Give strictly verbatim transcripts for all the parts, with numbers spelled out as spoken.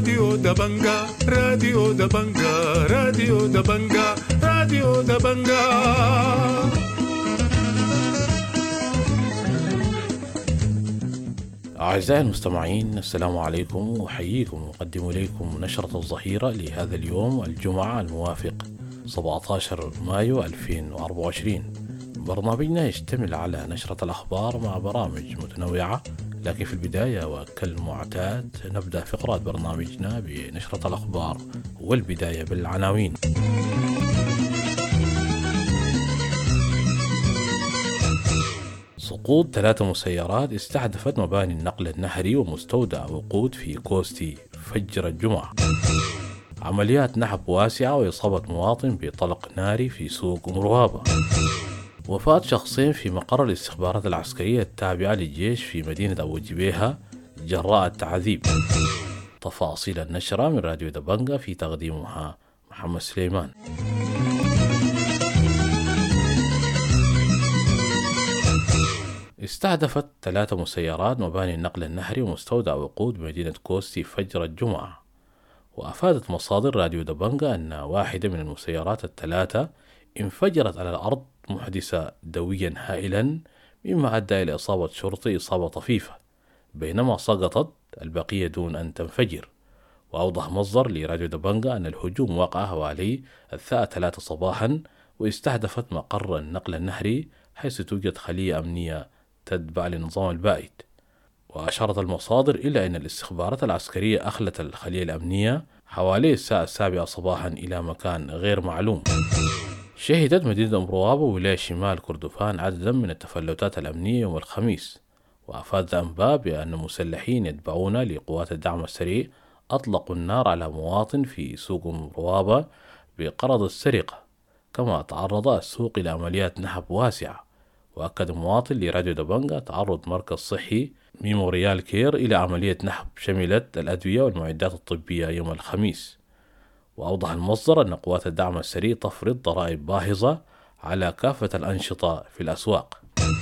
راديو دبنجا راديو دبنجا راديو دبنجا راديو دبنجا. أعزائي المستمعين، السلام عليكم، وحييكم وأقدم إليكم نشرة الظهيرة لهذا اليوم الجمعة الموافق سبعة عشر مايو ألفين وأربعة وعشرين. برنامجنا يشتمل على نشرة الأخبار مع برامج متنوعة، لكن في البداية وكالمعتاد نبدأ فقرات برنامجنا بنشرة الأخبار، والبداية بالعناوين. سقوط ثلاث مسيرات استهدفت مباني النقل النهري ومستودع وقود في كوستي فجر الجمعة. عمليات نهب واسعة وإصابة مواطن بطلق ناري في سوق أم روابة. وفاة شخصين في مقر الاستخبارات العسكرية التابعة للجيش في مدينة أبو جبيهة جراء التعذيب. تفاصيل النشرة من راديو دبنجا، في تقديمها محمد سليمان. استهدفت ثلاث مسيرات مباني النقل النهري ومستودع وقود بمدينة كوستي فجر الجمعة. وأفادت مصادر راديو دبنجا أن واحدة من المسيرات الثلاثة انفجرت على الأرض محدثة دويا هائلا، مما أدى إلى إصابة شرطي إصابة طفيفة، بينما سقطت البقية دون أن تنفجر. وأوضح مصدر لراديو دبنجا أن الهجوم وقع حوالي الساعة ثلاثة صباحا، واستهدفت مقر النقل النهري حيث توجد خلية أمنية تتبع لنظام البائد. وأشارت المصادر إلى أن الاستخبارات العسكرية أخلت الخلية الأمنية حوالي الساعة السابعة صباحا إلى مكان غير معلوم. شهدت مدينة أم روابة ولاية شمال كردفان عددا من التفلتات الأمنية يوم الخميس. وأفادت الأنباء بأن مسلحين يتبعون لقوات الدعم السريع أطلقوا النار على مواطن في سوق أم روابة بغرض السرقة، كما تعرض السوق إلى عمليات نهب واسعة. وأكد مواطن لراديو دبنجا تعرض مركز صحي ميموريال كير إلى عملية نهب شملت الأدوية والمعدات الطبية يوم الخميس. وأوضح المصدر أن قوات الدعم السريع تفرض ضرائب باهظة على كافة الأنشطة في الأسواق.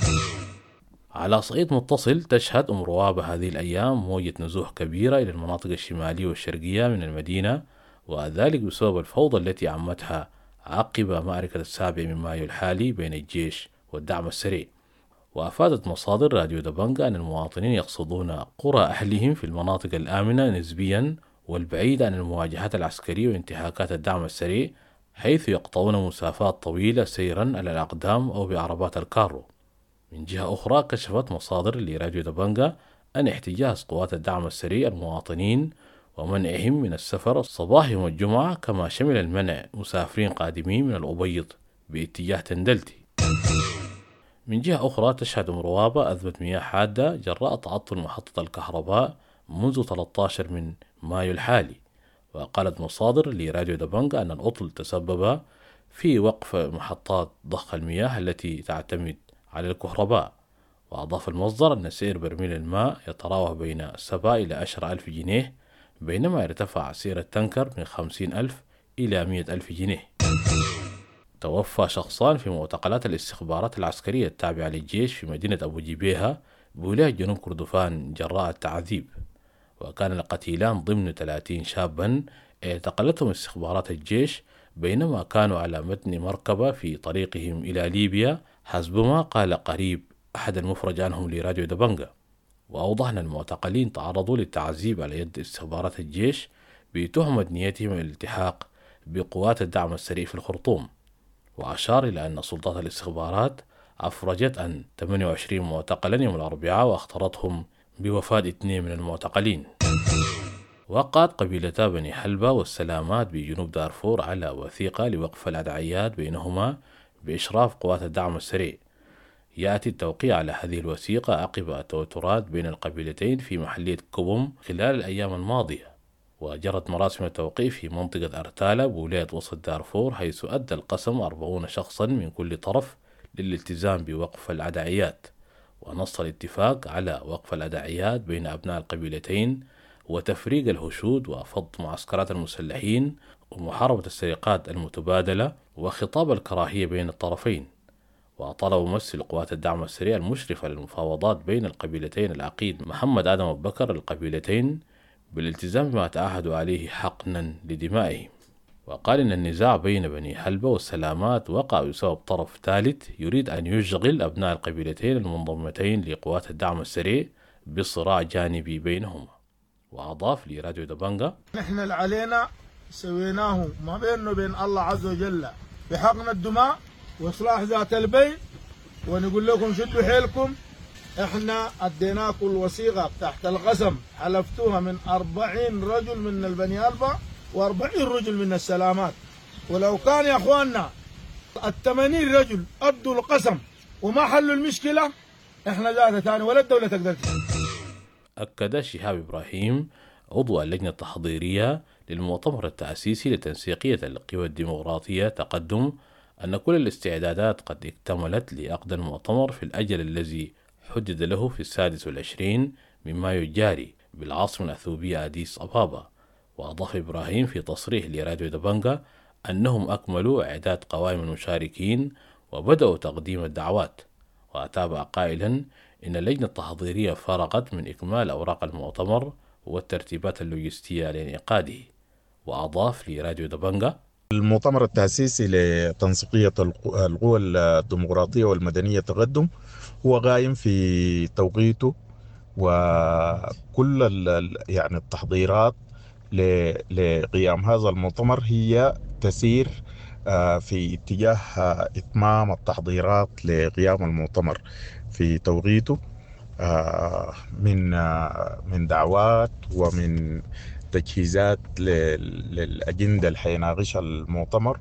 على صعيد متصل، تشهد أم روابة هذه الأيام موجة نزوح كبيرة إلى المناطق الشمالية والشرقية من المدينة، وذلك بسبب الفوضى التي عمتها عقب معركة السابع من مايو الحالي بين الجيش والدعم السريع. وأفادت مصادر راديو دبنجا أن المواطنين يقصدون قرى أهلهم في المناطق الآمنة نسبيا والبعيدة عن المواجهات العسكرية وانتهاكات الدعم السريع، حيث يقطعون مسافات طويلة سيرا على الأقدام أو بعربات الكارو. من جهة أخرى، كشفت مصادر لراديو دبنجا أن احتجاز قوات الدعم السريع المواطنين ومنعهم من السفر صباح يوم الجمعة، كما شمل المنع مسافرين قادمين من الأبيض باتجاه تندلتي. من جهة أخرى، تشهد أم روابة أزمة مياه حادة جراء تعطل محطة الكهرباء منذ ثلاثة عشر من مايو الحالي. وقالت مصادر لراديو دبنجا أن العطل تسبب في وقف محطات ضخ المياه التي تعتمد على الكهرباء. وأضاف المصدر أن سعر برميل الماء يتراوح بين سبعة إلى عشرة ألف جنيه، بينما يرتفع سعر التنكر من خمسين ألف إلى مئة ألف جنيه. توفى شخصان في معتقلات الاستخبارات العسكرية التابعة للجيش في مدينة أبو جبيهة بولاية جنوب كردفان جراء التعذيب. وكان القتيلان ضمن ثلاثين شابا اعتقلتهم استخبارات الجيش بينما كانوا على متن مركبة في طريقهم إلى ليبيا، حسب ما قال قريب أحد المفرج عنهم لراديو دبنجا. وأوضح أن المعتقلين تعرضوا للتعذيب على يد استخبارات الجيش بتهمة نيتهم الالتحاق بقوات الدعم السريع في الخرطوم. وأشار إلى أن سلطات الاستخبارات أفرجت عن ثمانية وعشرين معتقلا يوم الأربعاء، واخترتهم بوفاة اثنين من المعتقلين. وقعت قبيلتا بني حلبة والسلامات بجنوب دارفور على وثيقة لوقف العدعيات بينهما بإشراف قوات الدعم السريع. يأتي التوقيع على هذه الوثيقة عقب التوترات بين القبيلتين في محلية كوبوم خلال الأيام الماضية. وجرت مراسم التوقيع في منطقة أرتالة بولاية وسط دارفور، حيث أدى القسم أربعين شخصا من كل طرف للالتزام بوقف العدعيات. ونص الاتفاق على وقف العدعيات بين أبناء القبيلتين وتفريق الهشود وفض معسكرات المسلحين ومحاربة السرقات المتبادلة وخطاب الكراهية بين الطرفين. وطلب ممثل قوات الدعم السريع المشرف على المفاوضات بين القبيلتين العقيد محمد آدم أبو بكر القبيلتين بالالتزام بما تعاهدوا عليه حقنا لدمائهم. وقال إن النزاع بين بني حلبة والسلامات وقع بسبب طرف ثالث يريد أن يشغل أبناء القبيلتين المنضمتين لقوات الدعم السريع بصراع جانبي بينهما. وأضاف لراديو دبنجا: نحن اللي علينا سويناه ما بيننا وبين الله عز وجل بحقن الدماء وإصلاح ذات البين، ونقول لكم شدوا حيلكم. احنا اديناكم الوثيقة تحت القسم حلفتوها من أربعين رجل من البني ألبا وأربعين رجل من السلامات، ولو كان يا اخواننا الثمانين رجل ادوا القسم وما حلوا المشكلة احنا ذات ثاني ولا الدولة تقدر. أكد شهاب إبراهيم عضو اللجنة التحضيرية للمؤتمر التأسيسي لتنسيقية القوى الديمقراطية تقدم أن كل الاستعدادات قد اكتملت لعقد المؤتمر في الأجل الذي حدد له في السادس والعشرين من مايو الجاري بالعاصمة الأثيوبية أديس أبابا. وأضاف إبراهيم في تصريح لراديو دبنجا أنهم أكملوا إعداد قوائم المشاركين وبدأوا تقديم الدعوات. وأتابع قائلا إن اللجنة التحضيرية فرغت من إكمال أوراق المؤتمر والترتيبات اللوجستية لانعقاده. وأضاف لراديو دبنجا: المؤتمر التأسيسي لتنسيقية القوى الديمقراطية والمدنية تقدم هو قائم في توقيته، وكل يعني التحضيرات لقيام هذا المؤتمر هي تسير في اتجاه إتمام التحضيرات لقيام المؤتمر في توقيته من من دعوات ومن تجهيزات للأجندة اللي حيناقشها المؤتمر.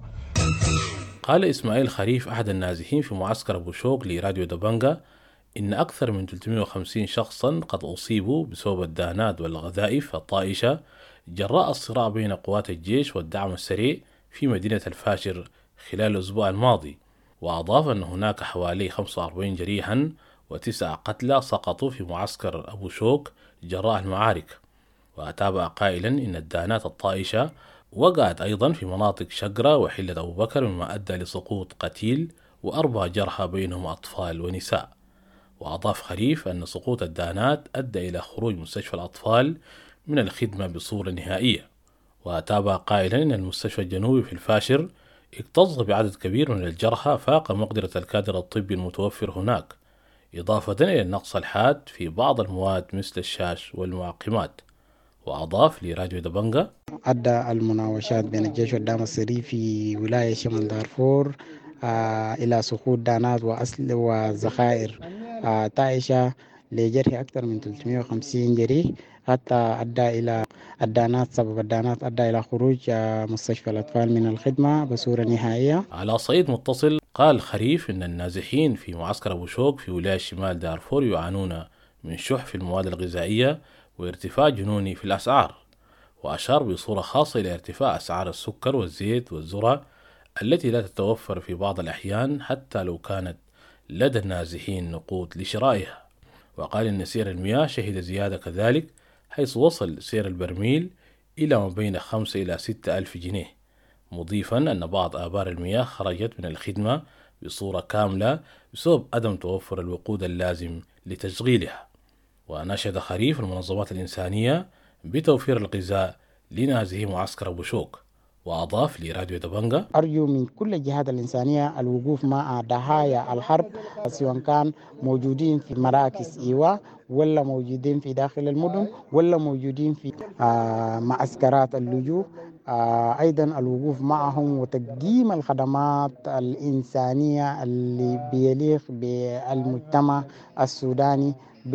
قال إسماعيل خريف أحد النازحين في معسكر أبو شوق لراديو دبنجا إن أكثر من ثلاثمائة وخمسين شخصا قد أصيبوا بسبب الدهانات والغذائف الطائشة جراء الصراع بين قوات الجيش والدعم السريع في مدينة الفاشر خلال الأسبوع الماضي. وأضاف أن هناك حوالي خمسة وأربعين جريحا وتسعة قتلى سقطوا في معسكر أبو شوق جراء المعارك. وأتابع قائلا إن الدهانات الطائشة وقعت أيضا في مناطق شقرة وحلة أبو بكر، مما أدى لسقوط قتيل وأربع جرحى بينهم أطفال ونساء. وأضاف خريف أن سقوط الدهانات أدى إلى خروج مستشفى الأطفال من الخدمة بصورة نهائية. وأتابع قائلا إن المستشفى الجنوبي في الفاشر اكتظ بعدد كبير من الجرحى فاق مقدرة الكادر الطبي المتوفر هناك، إضافة إلى النقص الحاد في بعض المواد مثل الشاش والمعقمات. وأضاف لراديو دبنجا: أدى المناوشات بين الجيش والدعم السري في ولاية شمال دارفور آه إلى سقوط دانات وأسل وذخائر آه طائشة لجرح أكثر من ثلاثمائة وخمسين جريح، حتى أدى إلى الدانات سبب الدانات أدى إلى خروج آه مستشفى الأطفال من الخدمة بصورة نهائية. على صعيد متصل، قال خريف إن النازحين في معسكر أبو شوق في ولاية شمال دارفور يعانون من شح في المواد الغذائية وارتفاع جنوني في الأسعار. وأشار بصورة خاصة إلى ارتفاع أسعار السكر والزيت والذرة التي لا تتوفر في بعض الأحيان حتى لو كانت لدى النازحين نقود لشرائها. وقال إن سعر المياه شهد زيادة كذلك، حيث وصل سعر البرميل إلى ما بين خمسة إلى ستة ألف جنيه، مضيفا أن بعض آبار المياه خرجت من الخدمة بصورة كاملة بسبب عدم توفر الوقود اللازم لتشغيلها. وناشد خريف المنظمات الإنسانية بتوفير الغذاء لنازحي معسكر أبو شوق. وأضاف لراديو دبنجا: أرجو من كل الجهات الإنسانية الوقوف مع ضحايا الحرب، سواء كان موجودين في مراكز إيواء ولا موجودين في داخل المدن ولا موجودين في آه معسكرات اللجوء. آه أيضا الوقوف معهم وتقديم الخدمات الإنسانية اللي بيليق بالمجتمع السوداني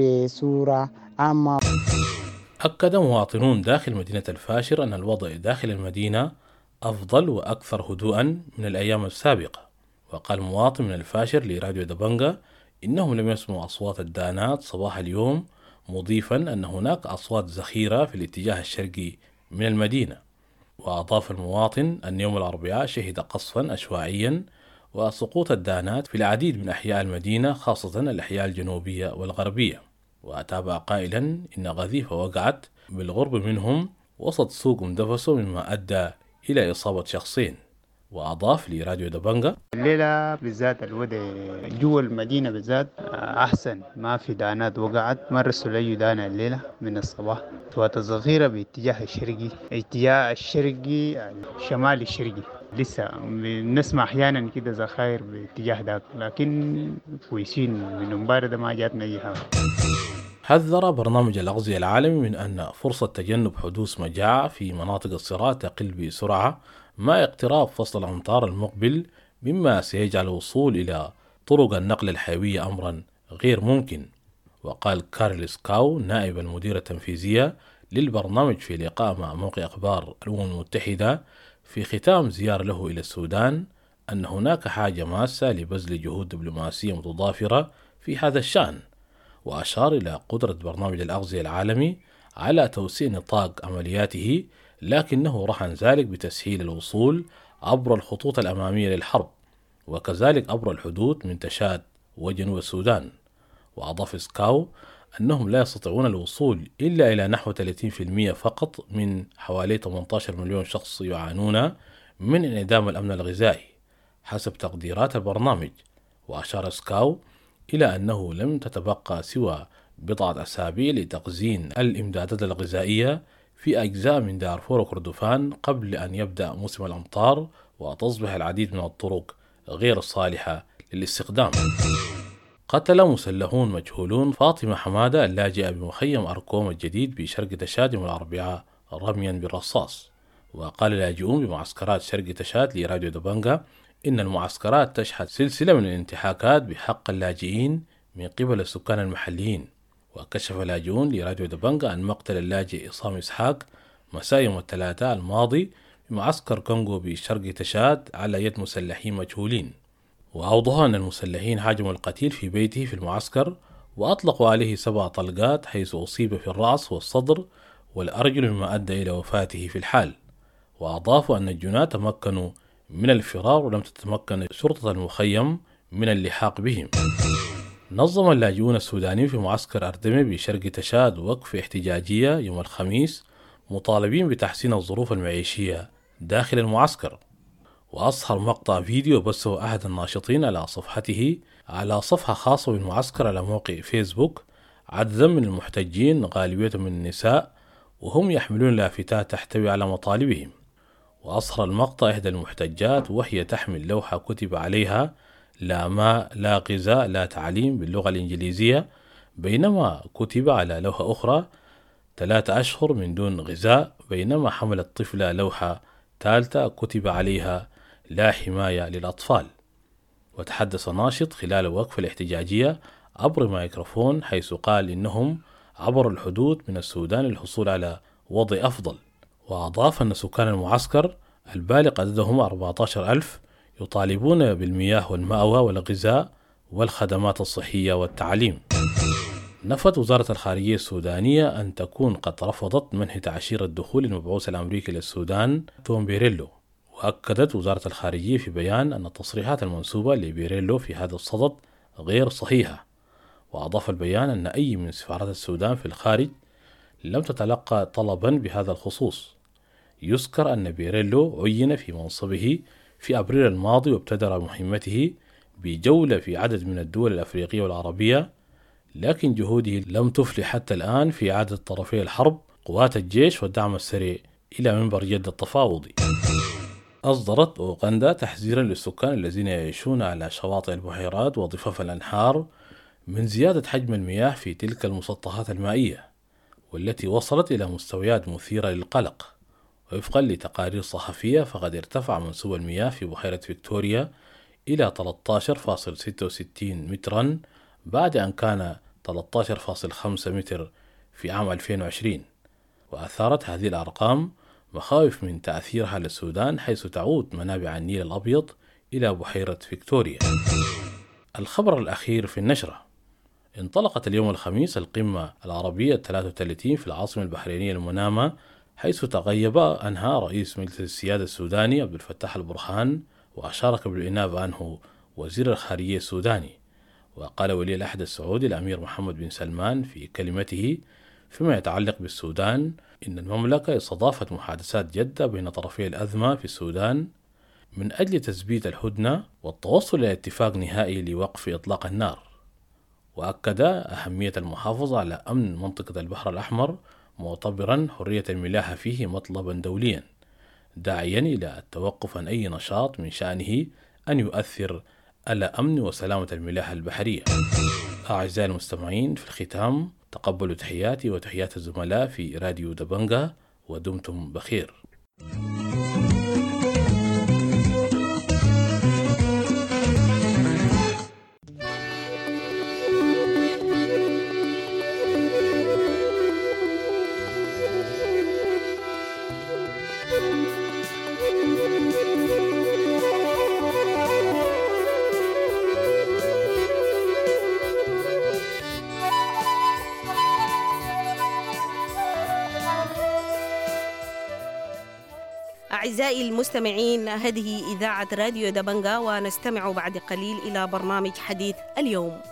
بصورة عامة. أكد مواطنون داخل مدينة الفاشر أن الوضع داخل المدينة أفضل وأكثر هدوءا من الأيام السابقة. وقال مواطن من الفاشر لراديو دبنجا إنهم لم يسمعوا أصوات الدانات صباح اليوم، مضيفا أن هناك أصوات زخيرة في الاتجاه الشرقي من المدينة. وأضاف المواطن أن يوم الأربعاء شهد قصفا عشوائيا وسقوط الدانات في العديد من أحياء المدينة، خاصة الأحياء الجنوبية والغربية. وأتابع قائلا إن قذيفة وقعت بالغرب منهم وسط سوق مدفسو، مما أدى إلى إصابة شخصين. وأضاف لراديو دبنجة: الليلة بالذات الوضع جوا المدينة بالذات أحسن، ما في دانات وقعت، ما رسوا لي دانة الليلة من الصباح. أصوات الظهيرة باتجاه الشرقي، اتجاه الشرقي الشمالي الشرقي، لسه بنسمع أحيانا كده زخاير باتجاه ذاك، لكن كويسين من امبارح ما جاتنا أي حاجة. حذر برنامج الأغذية العالمي من أن فرصة تجنب حدوث مجاعة في مناطق الصراع تقل بسرعة مع اقتراب فصل الأمطار المقبل، مما سيجعل الوصول إلى طرق النقل الحيوية أمرا غير ممكن. وقال كارل سكاو نائب المديرة التنفيذية للبرنامج في لقاء مع موقع أخبار الأمم المتحدة في ختام زيارة له إلى السودان أن هناك حاجة ماسة لبذل جهود دبلوماسية متضافرة في هذا الشأن، وأشار إلى قدرة برنامج الأغذية العالمي على توسيع نطاق عملياته، لكنه رهن ذلك بتسهيل الوصول عبر الخطوط الأمامية للحرب، وكذلك عبر الحدود من تشاد وجنوب السودان. وأضاف سكاو أنهم لا يستطيعون الوصول إلا إلى نحو ثلاثين بالمئة فقط من حوالي ثمانية عشر مليون شخص يعانون من انعدام الأمن الغذائي حسب تقديرات البرنامج. وأشار سكاو إلى أنه لم تتبقى سوى بضعة أسابيع لتخزين الإمدادات الغذائية في أجزاء من دارفور وكردفان قبل أن يبدأ موسم الأمطار وتصبح العديد من الطرق غير الصالحة للاستخدام. قتل مسلحون مجهولون فاطمة حمادة اللاجئة بمخيم أركوم الجديد بشرق تشاد يوم الأربعاء رميا بالرصاص. وقال لاجئون بمعسكرات شرق تشاد لراديو دبنجة إن المعسكرات تشهد سلسلة من الانتهاكات بحق اللاجئين من قبل السكان المحليين. وكشف لاجئون لراديو دبنجة عن مقتل اللاجئ إصام إسحاق مساء يوم الثلاثاء الماضي بمعسكر كونغو بشرق تشاد على يد مسلحين مجهولين. وأوضحوا أن المسلحين هاجموا القتيل في بيته في المعسكر وأطلقوا عليه سبع طلقات، حيث أصيب في الرأس والصدر والأرجل مما أدى إلى وفاته في الحال. وأضافوا أن الجناة تمكنوا من الفرار ولم تتمكن شرطة المخيم من اللحاق بهم. نظم اللاجئون السودانيين في معسكر أردمي بشرق تشاد وقفة احتجاجية يوم الخميس مطالبين بتحسين الظروف المعيشية داخل المعسكر. وأظهر مقطع فيديو بثه أحد الناشطين على صفحته على صفحة خاصة بالمعسكر على موقع فيسبوك عددا من المحتجين غالبيتهم من النساء وهم يحملون لافتات تحتوي على مطالبهم. وأظهر المقطع إحدى المحتجات وهي تحمل لوحة كتب عليها لا ماء لا غذاء لا تعليم باللغة الإنجليزية، بينما كتب على لوحة أخرى ثلاثة أشهر من دون غذاء، بينما حملت طفلة لوحة ثالثة كتب عليها لا حماية للأطفال. وتحدث ناشط خلال الوقفة الاحتجاجية عبر ميكروفون حيث قال إنهم عبروا الحدود من السودان للحصول على وضع أفضل. وأضاف أن سكان المعسكر البالغ عددهم أربعة عشر ألف يطالبون بالمياه والمأوى والغذاء والخدمات الصحية والتعليم. نفت وزارة الخارجية السودانية أن تكون قد رفضت منح تعشير الدخول للمبعوث الأمريكي للسودان توم بيريلو. وأكدت وزارة الخارجية في بيان أن التصريحات المنسوبة لبيريلو في هذا الصدد غير صحيحة. وأضاف البيان أن أي من سفارات السودان في الخارج لم تتلقى طلبا بهذا الخصوص. يذكر أن بيريلو عين في منصبه في أبريل الماضي وابتدأ مهمته بجولة في عدد من الدول الأفريقية والعربية، لكن جهوده لم تفلح حتى الآن في إعادة طرفي الحرب قوات الجيش والدعم السريع إلى منبر جدة التفاوضي. أصدرت أوغندا تحذيرا للسكان الذين يعيشون على شواطئ البحيرات وضفاف الأنهار من زيادة حجم المياه في تلك المسطحات المائية، والتي وصلت إلى مستويات مثيرة للقلق. وفقا لتقارير صحفية فقد ارتفع منسوب المياه في بحيرة فيكتوريا إلى ثلاثة عشر فاصلة ستة وستين مترا بعد أن كان ثلاثة عشر فاصلة خمسة متر في عام ألفين وعشرين. وأثارت هذه الأرقام مخاوف من تأثيرها للسودان، حيث تعود منابع النيل الأبيض إلى بحيرة فيكتوريا. الخبر الأخير في النشرة: انطلقت اليوم الخميس القمة العربية الثلاثة وثلاثين في العاصمة البحرينية المنامة، حيث تغيب عنها رئيس مجلس السيادة السوداني عبد الفتاح البرهان، وأشارك بالإنابة عنه وزير الخارجية السوداني. وقال ولي العهد السعودي الأمير محمد بن سلمان في كلمته فيما يتعلق بالسودان إن المملكة استضافت محادثات جادة بين طرفي الأزمة في السودان من أجل تثبيت الهدنة والتوصل إلى اتفاق نهائي لوقف إطلاق النار. وأكد أهمية المحافظة على أمن منطقة البحر الأحمر، معتبرا حرية الملاحة فيه مطلبا دوليا، داعيا إلى التوقف عن أي نشاط من شأنه أن يؤثر على أمن وسلامة الملاحة البحرية. أعزائي المستمعين، في الختام تقبلوا تحياتي وتحيات الزملاء في راديو دبنجا، ودمتم بخير. أعزائي المستمعين، هذه إذاعة راديو دبنجا، ونستمع بعد قليل إلى برنامج حديث اليوم.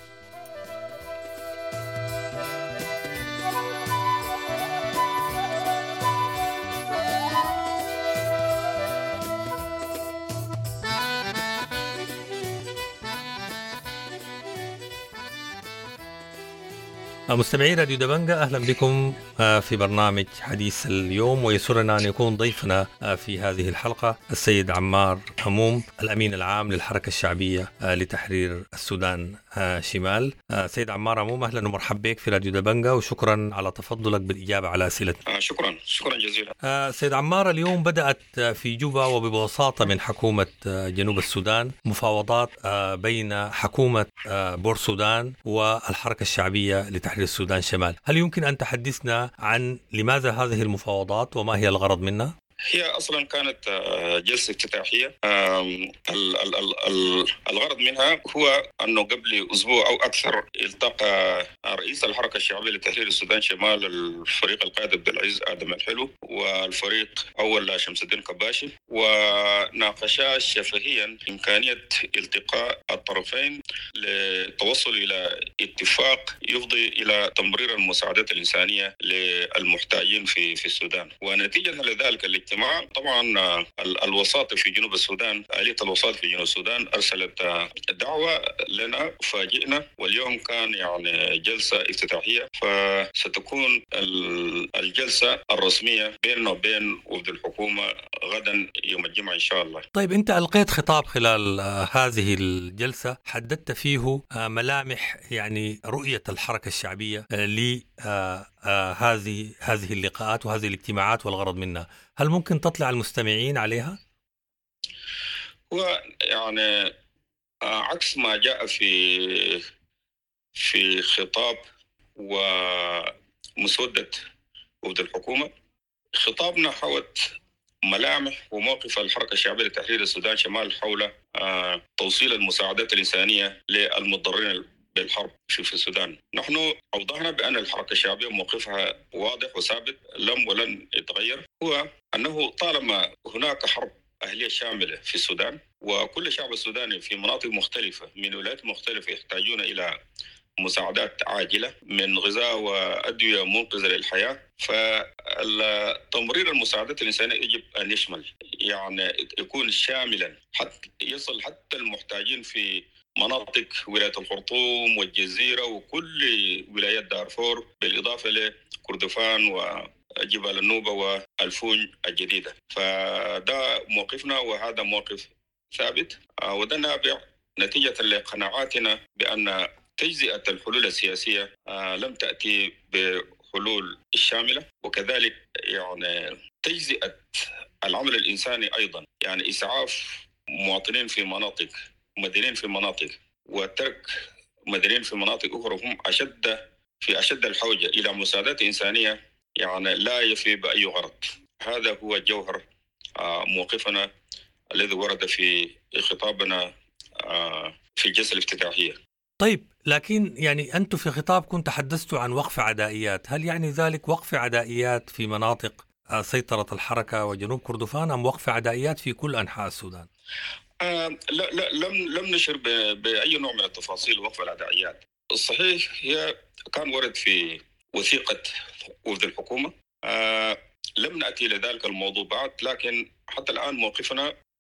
مستمعي راديو دبنجا، أهلا بكم في برنامج حديث اليوم، ويسرنا أن يكون ضيفنا في هذه الحلقة السيد عمار هموم، الأمين العام للحركة الشعبية لتحرير السودان شمال. سيد عمار هموم، أهلا ومرحبا بك في راديو دبنجا، وشكرا على تفضلك بالإجابة على أسئلتنا. شكرا شكرا جزيلا. سيد عمار، اليوم بدأت في جوبا وببساطة من حكومة جنوب السودان مفاوضات بين حكومة بور سودان والحركة الشعبية لتحرير السودان شمال. هل يمكن أن تحدثنا عن لماذا هذه المفاوضات وما هي الغرض منها؟ هي أصلا كانت جلسة افتتاحية. الغرض منها هو أنه قبل أسبوع أو أكثر التقى رئيس الحركة الشعبية لتحرير السودان شمال الفريق القائد عبد العزيز آدم الحلو والفريق أول شمس الدين كباشي، وناقشا شفهيا إمكانية التقاء الطرفين للتوصل إلى اتفاق يفضي إلى تمرير المساعدات الإنسانية للمحتاجين في في السودان. ونتيجة لذلك الاجتماع طبعا الوساطة في جنوب السودان، آلية الوساطة في جنوب السودان أرسلت دعوة لنا، فاجئنا، واليوم كان يعني جلسة افتتاحية، فستكون الجلسة الرسمية بيننا وبين وفد الحكومة غدا يوم الجمعة إن شاء الله. طيب، أنت ألقيت خطاب خلال هذه الجلسة حددت فيه ملامح يعني رؤية الحركة الشعبية لهذه هذه اللقاءات وهذه الاجتماعات والغرض منها. هل ممكن تطلع المستمعين عليها؟ هو يعني عكس ما جاء في في خطاب ومسودة وفد الحكومة، خطابنا حوت ملامح وموقف الحركة الشعبية لتحرير السودان شمال حول توصيل المساعدات الإنسانية للمضطرين بالحرب في السودان. نحن أوضحنا بأن الحركة الشعبية موقفها واضح وثابت لم ولن يتغير، هو أنه طالما هناك حرب أهلية شاملة في السودان، وكل شعب السوداني في مناطق مختلفة من ولايات مختلفة يحتاجون إلى مساعدات عاجلة من غذاء وأدوية منقذة للحياة، فتمرير المساعدات الإنسانية يجب أن يشمل يعني يكون شاملا حتى يصل حتى المحتاجين في مناطق ولاية الخرطوم والجزيرة وكل ولايات دارفور، بالإضافة لكردفان وجبال النوبة والفونج الجديدة. فده موقفنا، وهذا موقف ثابت، وده نابع نتيجة لقناعاتنا بأن تجزئة الحلول السياسية لم تأتي بحلول الشاملة، وكذلك يعني تجزئة العمل الإنساني أيضا، يعني إسعاف مواطنين في مناطق، مدنيين في مناطق، وترك مدنيين في مناطق أخرى هم أشد في أشد الحوجة إلى مساعدات إنسانية، يعني لا يفي بأي غرض. هذا هو جوهر موقفنا الذي ورد في خطابنا في الجلسة الافتتاحية. طيب، لكن يعني أنتم في خطابكم تحدثتوا عن وقف عدائيات، هل يعني ذلك وقف عدائيات في مناطق سيطرة الحركة وجنوب كردفان أم وقف عدائيات في كل أنحاء السودان؟ آه لا لا لم لم نشر بأي نوع من التفاصيل وقف العدائيات. الصحيح هي كان ورد في وثيقة وفد الحكومة، آه لم نأتي لذلك الموضوع بعد، لكن حتى الآن موقفنا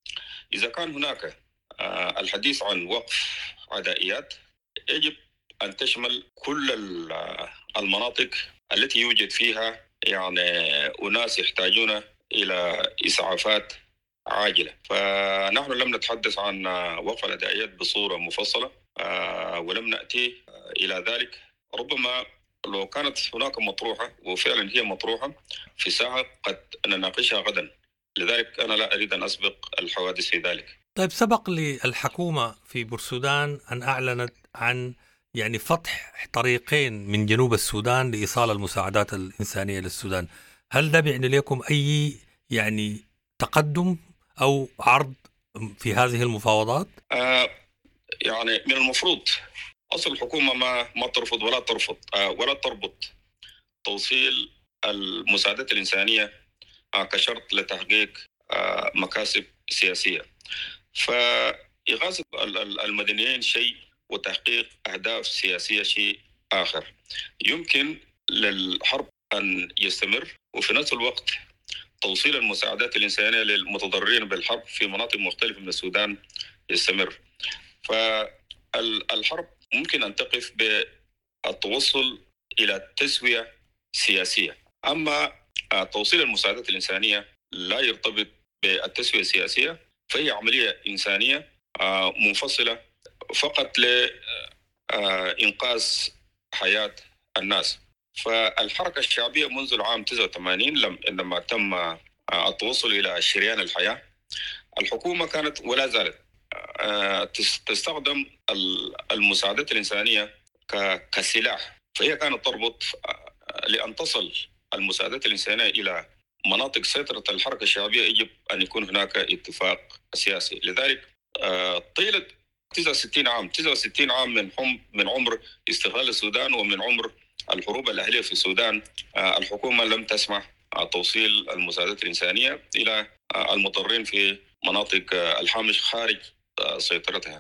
إذا كان هناك الحديث عن وقف عدائيات يجب أن تشمل كل المناطق التي يوجد فيها يعني أناس يحتاجون إلى إسعافات عاجلة. فنحن لم نتحدث عن وقف العدائيات بصورة مفصلة ولم نأتي إلى ذلك. ربما لو كانت هناك مطروحة وفعلا هي مطروحة في ساعة قد نناقشها غدا، لذلك أنا لا أريد أن أسبق الحوادث في ذلك. طيب، سبق للحكومة في بورسودان أن أعلنت عن يعني فتح طريقين من جنوب السودان لإيصال المساعدات الإنسانية للسودان. هل ده بيعني لكم أي يعني تقدم أو عرض في هذه المفاوضات؟ آه يعني من المفروض أصل الحكومة ما ما ترفض ولا ترفض آه ولا تربط توصيل المساعدات الإنسانية آه كشرط لتحقيق آه مكاسب سياسية. فإغاثة المدنيين شيء وتحقيق أهداف سياسية شيء آخر. يمكن للحرب أن يستمر وفي نفس الوقت توصيل المساعدات الإنسانية للمتضررين بالحرب في مناطق مختلفة من السودان يستمر. فالحرب ممكن أن تقف بالتوصل إلى تسوية سياسية، أما توصيل المساعدات الإنسانية لا يرتبط بالتسوية السياسية، فهي عملية إنسانية منفصلة فقط لإنقاذ حياة الناس. فالحركة الشعبية منذ العام تسعة وثمانين لما تم التوصل إلى شريان الحياة، الحكومة كانت ولا زالت تستخدم المساعدات الإنسانية كسلاح. فهي كانت تربط لأن تصل المساعدات الإنسانية إلى مناطق سيطرة الحركة الشعبية يجب أن يكون هناك اتفاق سياسي. لذلك طيلة تسعة وستين عام تسعة وستين عام من من عمر استقلال السودان ومن عمر الحروب الأهلية في السودان، الحكومة لم تسمح توصيل المساعدات الإنسانية إلى المضطرين في مناطق الهامش خارج سيطرتها.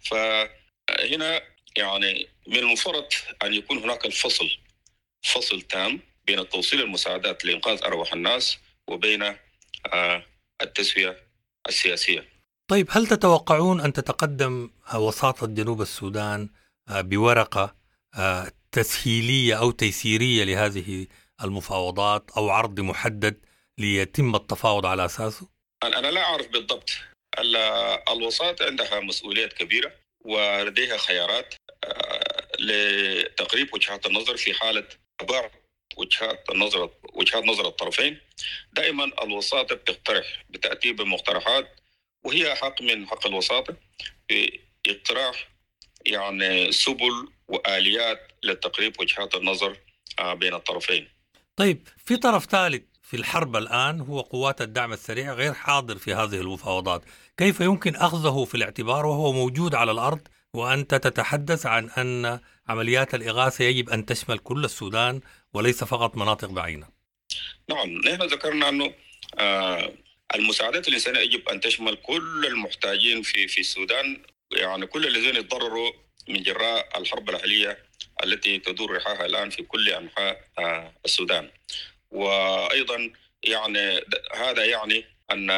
فهنا يعني من المفترض أن يكون هناك الفصل فصل تام بين توصيل المساعدات لإنقاذ أرواح الناس وبين التسوية السياسية. طيب، هل تتوقعون أن تتقدم وساطة جنوب السودان بورقة تسهيلية أو تيسيرية لهذه المفاوضات أو عرض محدد ليتم التفاوض على أساسه؟ أنا لا أعرف بالضبط. الوساطة عندها مسؤوليات كبيرة ولديها خيارات لتقريب وجهات النظر في حالة تباعد وجهات النظر وجهات نظر الطرفين. دائما الوساطة بتقترح بتأتي بمقترحات، وهي حق من حق الوساطة باقتراح يعني سبل وآليات لتقريب وجهات النظر بين الطرفين. طيب، في طرف ثالث في الحرب الآن هو قوات الدعم السريع غير حاضر في هذه المفاوضات. كيف يمكن أخذه في الاعتبار وهو موجود على الأرض وأنت تتحدث عن أن عمليات الإغاثة يجب أن تشمل كل السودان وليس فقط مناطق بعينة؟ نعم، نحن ذكرنا أنه آه المساعدات الإنسانية يجب أن تشمل كل المحتاجين في في السودان، يعني كل الذين يتضرروا من جراء الحرب الأهلية التي تدور رحاها الآن في كل أنحاء آه السودان. وأيضا يعني هذا يعني أن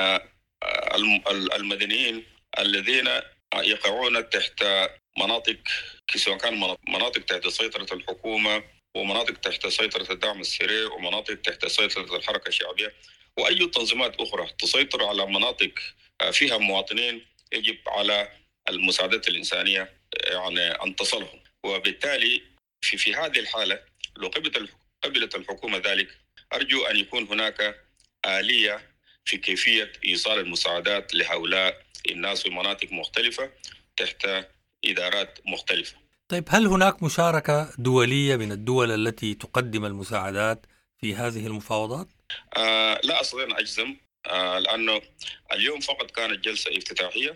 المدنيين الذين يقعون تحت مناطق سواء كان مناطق تحت سيطرة الحكومة ومناطق تحت سيطرة الدعم السريع ومناطق تحت سيطرة الحركة الشعبية وأي تنظيمات أخرى تسيطر على مناطق فيها مواطنين، يجب على المساعدات الإنسانية يعني أن تصلهم. وبالتالي في في هذه الحالة لو قبلت الحكومة ذلك، أرجو أن يكون هناك آلية في كيفية إيصال المساعدات لهؤلاء الناس في مناطق مختلفة تحت إدارات مختلفة. طيب، هل هناك مشاركة دولية من الدول التي تقدم المساعدات في هذه المفاوضات؟ آه لا أستطيع أن أجزم، آه لأنه اليوم فقط كانت جلسة افتتاحية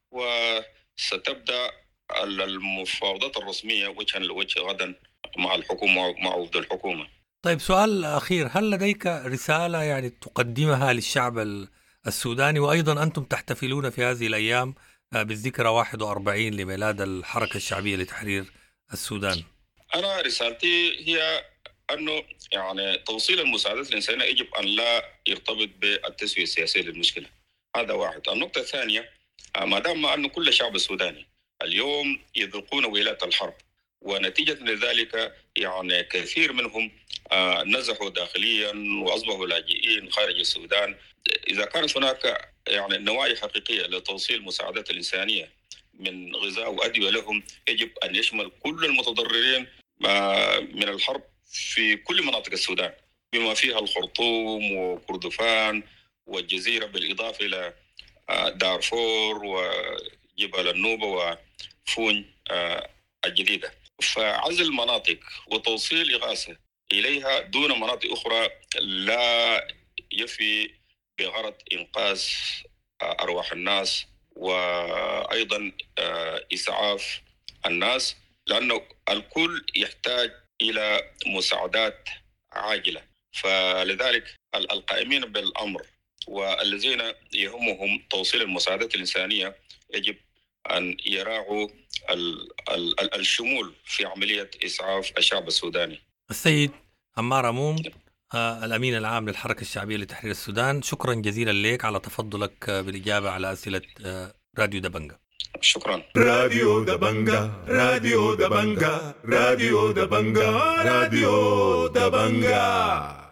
وستبدأ المفاوضات الرسمية وجها لوجه غدا مع الحكومة مع وفد الحكومة. طيب، سؤال أخير، هل لديك رسالة يعني تقدمها للشعب السوداني؟ وأيضا أنتم تحتفلون في هذه الأيام بالذكرى واحد وأربعين لميلاد الحركة الشعبية لتحرير السودان. أنا رسالتي هي أنه يعني توصيل المساعدات الإنسانية يجب أن لا يرتبط بالتسوية السياسية للمشكلة. هذا واحد. النقطة الثانية، ما دام أن كل الشعب السوداني اليوم يذوقون ويلة الحرب، ونتيجة لذلك يعني كثير منهم نزحوا داخليا وأصبحوا لاجئين خارج السودان. إذا كانت هناك يعني نوايا حقيقية لتوصيل المساعدات الإنسانية من غذاء وأدوية لهم، يجب أن يشمل كل المتضررين من الحرب في كل مناطق السودان بما فيها الخرطوم وكردفان والجزيرة، بالإضافة إلى دارفور وجبال النوبة وفون الجديدة. فعزل مناطق وتوصيل إغاثة إليها دون مناطق أخرى لا يفي بغرض إنقاذ أرواح الناس وأيضا إسعاف الناس، لأنه الكل يحتاج إلى مساعدات عاجلة. فلذلك القائمين بالأمر والذين يهمهم توصيل المساعدات الإنسانية يجب أن يراعوا الشمول في عملية إسعاف الشعب السوداني. السيد عمار عموم، آه الأمين العام للحركة الشعبية لتحرير السودان، شكرا جزيلا لك على تفضلك بالإجابة على أسئلة آه راديو دبنجا. شكرا. راديو دبنجا راديو دبنجا راديو دبنجا راديو دبنجا.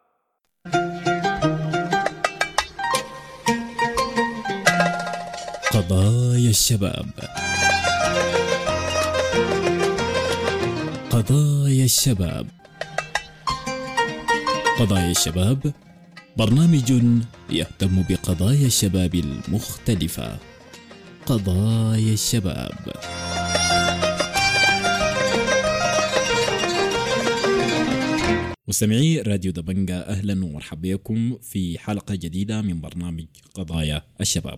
قضايا الشباب. قضايا الشباب. قضايا الشباب برنامج يهتم بقضايا الشباب المختلفة. قضايا الشباب. مستمعي راديو دبنجا، أهلا ومرحبا بكم في حلقة جديدة من برنامج قضايا الشباب.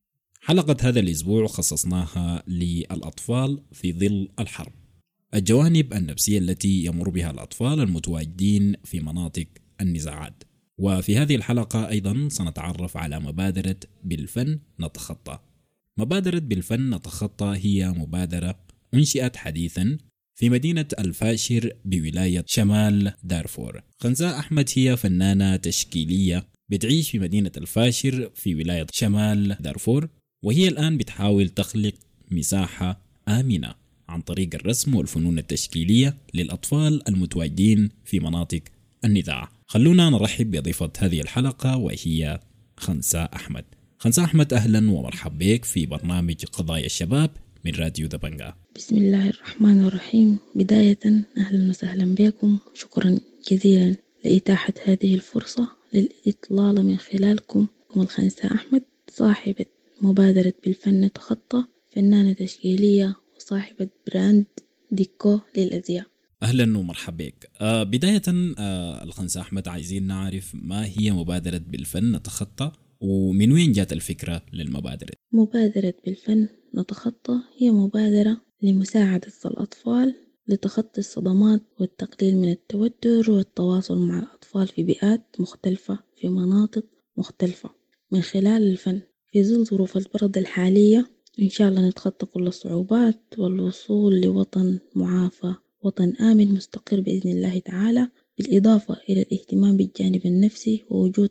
حلقة هذا الأسبوع خصصناها للأطفال في ظل الحرب، الجوانب النفسية التي يمر بها الأطفال المتواجدين في مناطق النزاعات. وفي هذه الحلقة أيضا سنتعرف على مبادرة بالفن نتخطى. مبادرة بالفن نتخطى هي مبادرة أنشئت حديثا في مدينة الفاشر بولاية شمال دارفور. خنساء أحمد هي فنانة تشكيلية بتعيش في مدينة الفاشر في ولاية شمال دارفور، وهي الآن بتحاول تخلق مساحة آمنة عن طريق الرسم والفنون التشكيلية للأطفال المتواجدين في مناطق النزاع. خلونا نرحب بضيفة هذه الحلقة وهي خنساء أحمد. خنساء أحمد، أهلا ومرحبا بك في برنامج قضايا الشباب من راديو دبنجا. بسم الله الرحمن الرحيم. بداية أهلا وسهلا بكم، شكرا جزيلا لإتاحة هذه الفرصة للإطلال من خلالكم. الخنساء أحمد صاحبة مبادرة بالفن نتخطى، فنانة تشكيلية وصاحبة براند ديكو للأزياء. أهلا ومرحبا بك. آه بداية آه الخنساء أحمد، عايزين نعرف ما هي مبادرة بالفن نتخطى ومن وين جات الفكرة للمبادرة؟ مبادرة بالفن نتخطى هي مبادرة لمساعدة الأطفال لتخطي الصدمات والتقليل من التوتر والتواصل مع الأطفال في بيئات مختلفة في مناطق مختلفة من خلال الفن. في ظل ظروف البرد الحالية إن شاء الله نتخطى كل الصعوبات والوصول لوطن معافى، وطن آمن مستقر بإذن الله تعالى، بالإضافة إلى الاهتمام بالجانب النفسي ووجود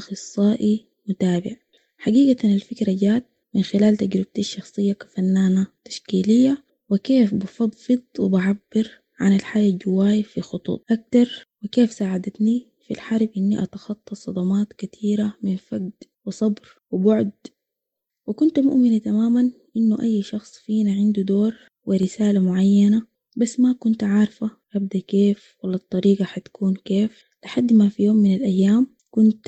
أخصائي متابع. حقيقة الفكرة جات من خلال تجربتي الشخصية كفنانة تشكيلية، وكيف بفضفض وبعبر عن الحياة جواي في خطوط أكتر، وكيف ساعدتني في الحرب إني أتخطى صدمات كثيرة من فقد وصبر وبعد. وكنت مؤمنة تماما إنه أي شخص فينا عنده دور ورسالة معينة، بس ما كنت عارفة أبدأ كيف ولا الطريقة حتكون كيف، لحد ما في يوم من الأيام كنت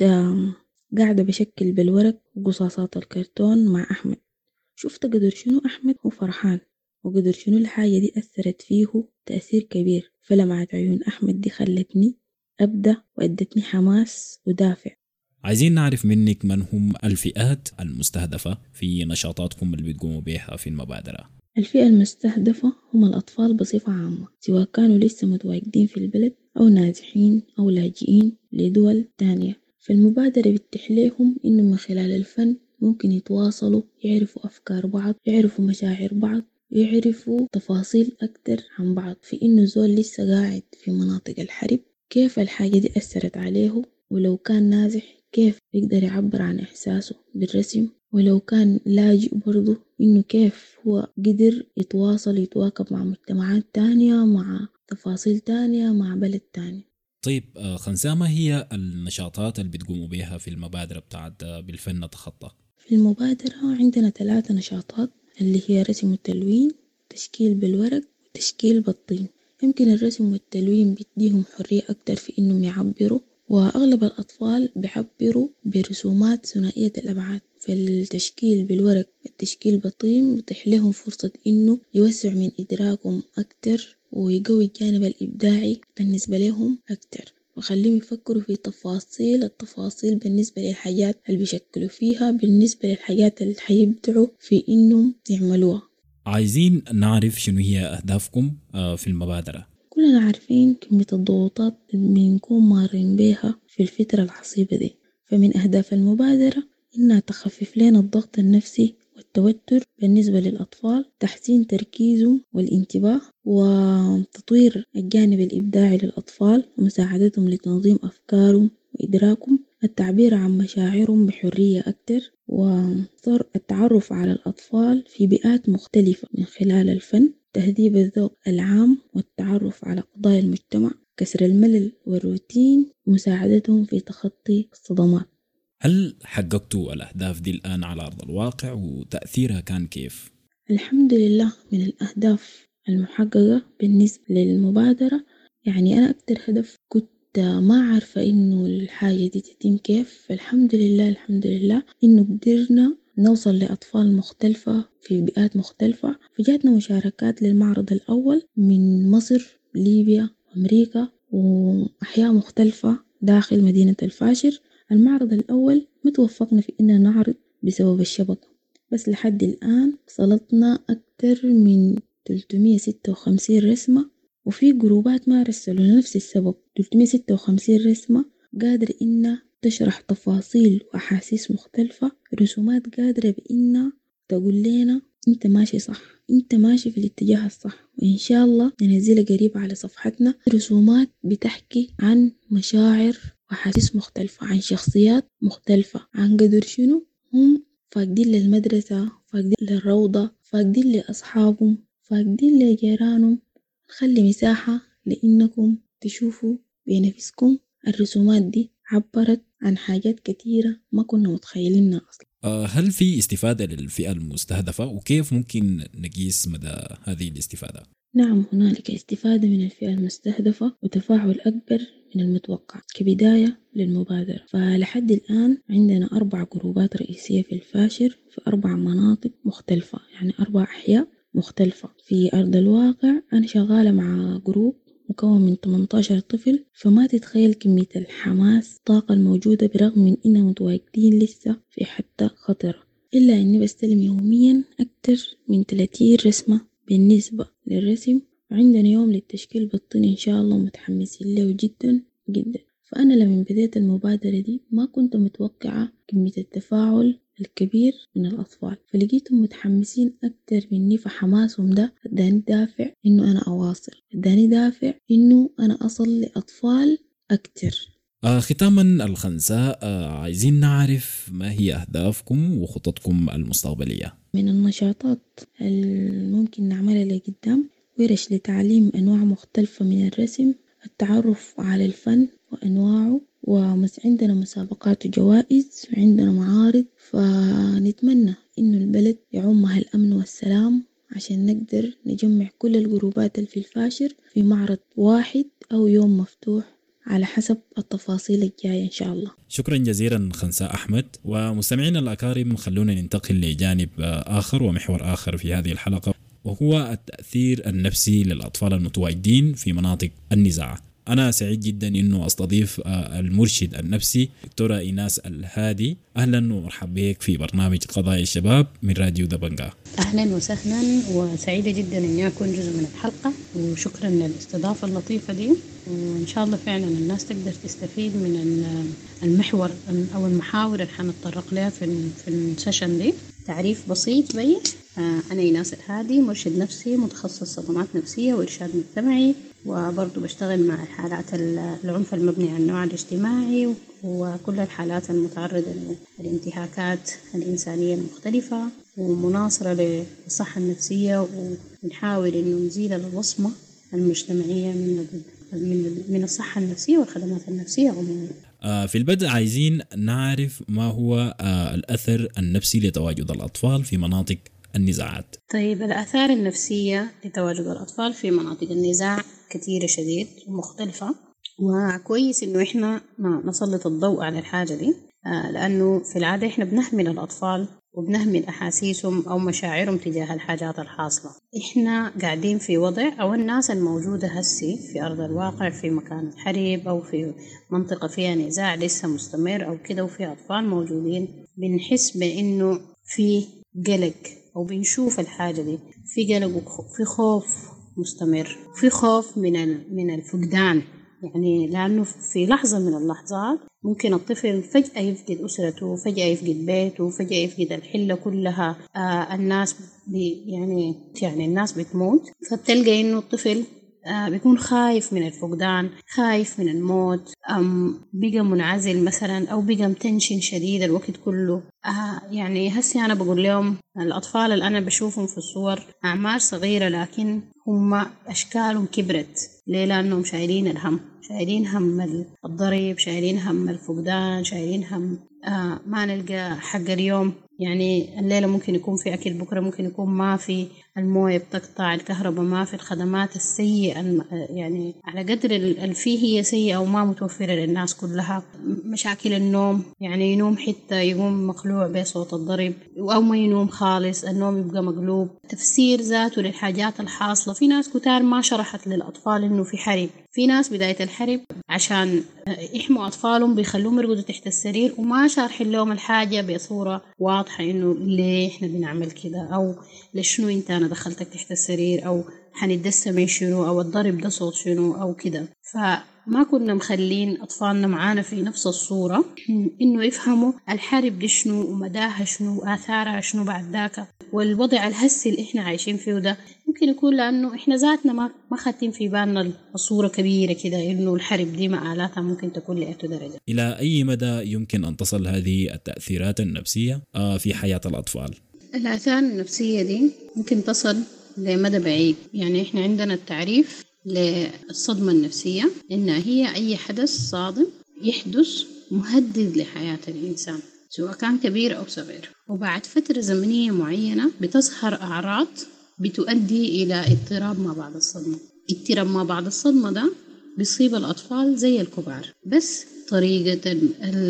قاعدة بشكل بالورق وقصاصات الكرتون مع أحمد. شفت قدر شنو أحمد هو فرحان، وقدر شنو الحاجة دي أثرت فيه تأثير كبير. فلمعت عيون أحمد دي خلتني أبدأ وأدتني حماس ودافع. عايزين نعرف منك من هم الفئات المستهدفة في نشاطاتكم اللي بتقوموا بها في المبادرة. الفئة المستهدفة هم الأطفال بصفة عامة، سواء كانوا لسه متواجدين في البلد أو نازحين أو لاجئين لدول تانية. فالمبادرة بتحليهم إنه من خلال الفن ممكن يتواصلوا، يعرفوا أفكار بعض، يعرفوا مشاعر بعض، يعرفوا تفاصيل أكتر عن بعض، في إنه زول لسه قاعد في مناطق الحرب كيف الحاجة دي أثرت عليه، ولو كان نازح كيف يقدر يعبر عن إحساسه بالرسم، ولو كان لاجئ برضه إنه كيف هو قدر يتواصل يتواكب مع مجتمعات تانية، مع تفاصيل تانية، مع بلد تاني. طيب خنساء، ما هي النشاطات اللي بتقوموا بها في المبادرة بتاعت بالفن نتخطى؟ في المبادرة عندنا ثلاثة نشاطات اللي هي رسم والتلوين، تشكيل بالورق، وتشكيل بالطين. يمكن الرسم والتلوين بيديهم حرية أكتر في إنهم يعبروا، وأغلب الأطفال بيعبروا برسومات ثنائية الأبعاد. في التشكيل بالورق التشكيل بالطين بيتيح لهم فرصة إنه يوسع من إدراكهم أكتر ويقوي الجانب الإبداعي بالنسبة لهم أكتر، وخليهم يفكروا في تفاصيل التفاصيل بالنسبة للحاجات اللي بيشكلوا فيها، بالنسبة للحاجات اللي حيبدعوا في إنهم يعملوها. عايزين نعرف شنو هي أهدافكم في المبادرة. كلنا عارفين كمية الضغوطات اللي بنكون مارين بيها في الفترة العصيبة دي، فمن أهداف المبادرة إنها تخفف لنا الضغط النفسي والتوتر بالنسبة للأطفال، تحسين تركيزهم والانتباه، وتطوير الجانب الإبداعي للأطفال ومساعدتهم لتنظيم أفكارهم وإدراكهم، التعبير عن مشاعرهم بحرية أكتر، والتعرف على الأطفال في بيئات مختلفة من خلال الفن، تهذيب الذوق العام والتعرف على قضايا المجتمع، كسر الملل والروتين، ومساعدتهم في تخطي الصدمات. هل حققتوا الأهداف دي الآن على أرض الواقع وتأثيرها كان كيف؟ الحمد لله من الأهداف المحققة بالنسبة للمبادرة، يعني أنا أكتر هدف كنت ما عارفة إنه الحاجة دي تتم كيف، فالحمد لله الحمد لله إنه قدرنا نوصل لأطفال مختلفة في بيئات مختلفة. فجاتنا مشاركات للمعرض الأول من مصر، ليبيا، أمريكا، وأحياء مختلفة داخل مدينة الفاشر. المعرض الأول ما توفقنا في إننا نعرض بسبب الشبكة، بس لحد الآن وصلتنا أكثر من ثلاثمية وستة وخمسين رسمة، وفي جروبات ما رسلوا لنفس السبب. ثلاثمية وستة وخمسين رسمة قادر إنها تشرح تفاصيل وأحاسيس مختلفة، رسومات قادرة بإنها تقول لنا أنت ماشي صح، أنت ماشي في الاتجاه الصح. وإن شاء الله ننزلها قريب على صفحتنا، رسومات بتحكي عن مشاعر وأحاسيس مختلفة، عن شخصيات مختلفة، عن قدر شنو هم فاقدين للمدرسة، فاقدين للروضة، فاقدين لأصحابهم، فاقدين لجيرانهم. خلي مساحة لإنكم تشوفوا بنفسكم الرسومات دي عبرت عن حاجات كتيرة ما كنا متخيلينها أصلا. هل في استفادة للفئة المستهدفة، وكيف ممكن نقيس مدى هذه الاستفادة؟ نعم، هنالك استفادة من الفئة المستهدفة وتفاعل أكبر من المتوقع. كبداية للمبادرة فلحد الآن عندنا أربع جروبات رئيسية في الفاشر في أربع مناطق مختلفة، يعني أربع أحياء مختلفة. في أرض الواقع أنا شغالة مع جروب مكون من ثمانية عشر طفل، فما تتخيل كمية الحماس الطاقة الموجودة برغم من إنهم متواجدين لسه في حتة خطرة، إلا إني بستلم يوميا أكتر من ثلاثين رسمة بالنسبة للرسم، وعندنا يوم للتشكيل بالطين إن شاء الله متحمسين له جدا جدا. فأنا لما بديت المبادرة دي ما كنت متوقعة كمية التفاعل الكبير من الأطفال، فلقيتهم متحمسين أكتر مني، فحماسهم ده اداني دافع إنه أنا أواصل، اداني دافع إنه أنا أصل لأطفال أكتر. آه ختاما الخنساء، آه عايزين نعرف ما هي أهدافكم وخططكم المستقبلية. من النشاطات الممكن نعملها لقدام ورش لتعليم أنواع مختلفة من الرسم، التعرف على الفن وأنواعه، وعندنا مسابقات وجوائز، وعندنا معارض. فنتمنى إنه البلد يعمها الأمن والسلام عشان نقدر نجمع كل الجروبات اللي في الفاشر في معرض واحد أو يوم مفتوح على حسب التفاصيل الجاية إن شاء الله. شكرا جزيلا خنساء أحمد. ومستمعينا الأكارم، خلونا ننتقل لجانب آخر ومحور آخر في هذه الحلقة، وهو التأثير النفسي للأطفال المتواجدين في مناطق النزاع. أنا سعيد جدا إنه أستضيف المرشد النفسي دكتورة إيناس الهادي. أهلا ومرحبا بك في برنامج قضايا الشباب من راديو دبنجا. أهلا وسهلا، وسعيدة جدا إني أكون جزء من الحلقة، وشكرا للاستضافة اللطيفة دي. وإن شاء الله فعلا الناس تقدر تستفيد من المحور أو المحاور اللي حنتطرق لها في في السيشن دي. تعريف بسيط بي، أنا إيناس الهادي، مرشد نفسي متخصص صدمات نفسية وإرشاد مجتمعي وبرضو بشتغل مع حالات العنف المبني على النوع الاجتماعي وكل الحالات المتعرضة للانتهاكات الإنسانية المختلفة ومناصرة للصحة النفسية، ونحاول إنه نزيل الوصمة المجتمعية من من الصحة النفسية والخدمات النفسية عموما. في البدء عايزين نعرف ما هو الأثر النفسي لتواجد الأطفال في مناطق النزاعات. طيب الآثار النفسية لتواجد الأطفال في مناطق النزاع كثيرة شديد ومختلفة، وكويس إنه إحنا نسلط الضوء على الحاجة دي، لأنه في العادة إحنا بنهمل الأطفال وبنهمل أحاسيسهم أو مشاعرهم تجاه الحاجات الحاصلة. إحنا قاعدين في وضع أو الناس الموجودة هسي في أرض الواقع في مكان الحرب أو في منطقة فيها نزاع لسه مستمر أو كده وفي أطفال موجودين، بنحس بأنه في قلق أو بنشوف الحاجة دي في قلق وفي خوف مستمر، في خوف من من الفقدان، يعني لأنه في لحظة من اللحظات ممكن الطفل فجأة يفقد أسرته، فجأة يفقد بيته، فجأة يفقد الحلة كلها. آه الناس بي يعني يعني الناس بتموت، فبتلقى إنه الطفل آه بيكون خايف من الفقدان، خايف من الموت، أم بقى منعزل مثلا أو بقى متنشن شديد الوقت كله. آه يعني هسي أنا بقول لهم الأطفال اللي أنا بشوفهم في الصور أعمار صغيرة لكن هم أشكالهم كبرت. ليه؟ لأنهم شايلين الهم، شايلين هم الضريب، شايلين هم الفقدان، شايلين هم آه ما نلقى حق اليوم. يعني الليلة ممكن يكون في أكل، بكرة ممكن يكون ما في، الموية بتقطع، الكهرباء ما في، الخدمات السيئة يعني على قدر الفيه هي سيئة وما متوفرة للناس كلها. مشاكل النوم، يعني ينوم حتى يقوم مخلوع بصوت الضرب أو ما ينوم خالص، النوم يبقى مقلوب. تفسير ذاته للحاجات الحاصلة. في ناس كتار ما شرحت للأطفال إنه في حرب، في ناس بداية الحرب عشان يحموا أطفالهم بيخلوهم يرقدوا تحت السرير وما شارحين لهم الحاجة بصورة واضحة إنه ليه إحنا بنعمل كده، أو لشنو إنت أنا دخلتك تحت السرير، أو حندسة من شنو، أو الضرب ده صوت شنو أو كده. فما كنا مخلين أطفالنا معانا في نفس الصورة إنه يفهموا الحرب دي شنو ومداها شنو وآثارها شنو بعد ذاك. والوضع الهسي اللي إحنا عايشين فيه ده ممكن يكون لأنه إحنا ذاتنا ما ما خدين في بالنا الصورة كبيرة كده، إنه الحرب دي مآلاتها ممكن تكون لأي درجة. إلى أي مدى يمكن أن تصل هذه التأثيرات النفسية في حياة الأطفال؟ الآثار النفسية دي ممكن تصل لمدى بعيد. يعني إحنا عندنا التعريف للصدمة النفسية إنها هي أي حدث صادم يحدث مهدد لحياة الإنسان سواء كان كبير أو صغير، وبعد فترة زمنية معينة بتظهر أعراض بتؤدي إلى اضطراب ما بعد الصدمة. اضطراب ما بعد الصدمة ده بيصيب الأطفال زي الكبار، بس طريقة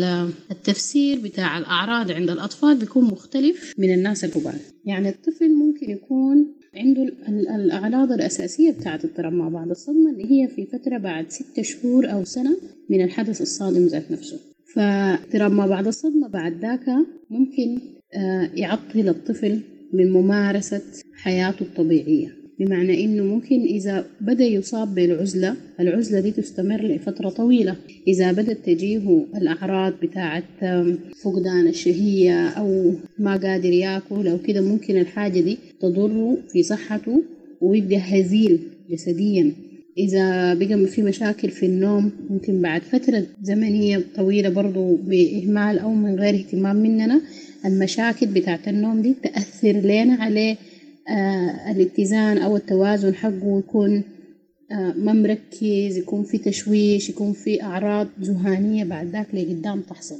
التفسير بتاع الأعراض عند الأطفال بيكون مختلف من الناس الكبار. يعني الطفل ممكن يكون عنده الأعراض الأساسية بتاعة اضطراب ما بعد الصدمة اللي هي في فترة بعد ستة شهور أو سنة من الحدث الصادم ذات نفسه. فاضطراب ما بعد الصدمة بعد ذاك ممكن يعطل الطفل من ممارسة حياته الطبيعية، بمعنى إنه ممكن إذا بدأ يصاب بالعزلة، العزلة دي تستمر لفترة طويلة. إذا بدأت تجيه الأعراض بتاعة فقدان الشهية أو ما قادر يأكل أو كده، ممكن الحاجة دي تضره في صحته ويبقى هزيل جسديا. إذا بقى في مشاكل في النوم ممكن بعد فترة زمنية طويلة برضو بإهمال أو من غير اهتمام مننا المشاكل بتاعة النوم دي تأثر لنا عليه آه الاتزان أو التوازن حقه، يكون آه ما مركز، يكون في تشويش، يكون في أعراض ذهانية بعد ذاك لقدام تحصل.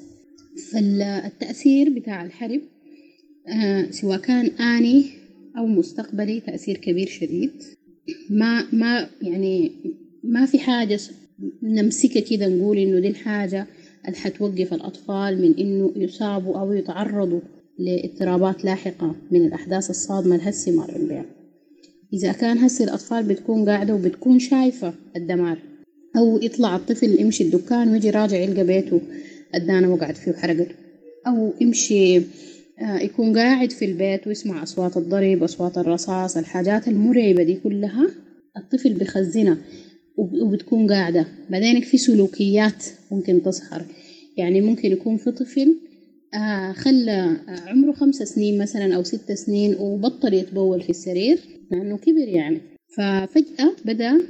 فالتأثير بتاع الحرب آه سواء كان آني أو مستقبلي تأثير كبير شديد. ما ما يعني ما في حاجة نمسكها كده نقول إنه دي الحاجة اللي حتوقف الأطفال من إنه يصابوا أو يتعرضوا لاضطرابات لاحقة من الأحداث الصادمة الهسي مرن بها. إذا كان هسي الأطفال بتكون قاعدة وبتكون شايفة الدمار، أو يطلع الطفل يمشي الدكان ويجي راجع يلقى بيته الدانة وقعد فيه وحرقته، أو يمشي يكون قاعد في البيت ويسمع أصوات الضرب، أصوات الرصاص، الحاجات المرعبة دي كلها الطفل بيخزنها وبتكون قاعدة. بعدين في سلوكيات ممكن تظهر، يعني ممكن يكون في طفل آه خلى عمره خمس سنين مثلا أو ست سنين وبطل يتبول في السرير لأنه كبر يعني، ففجأة بدأ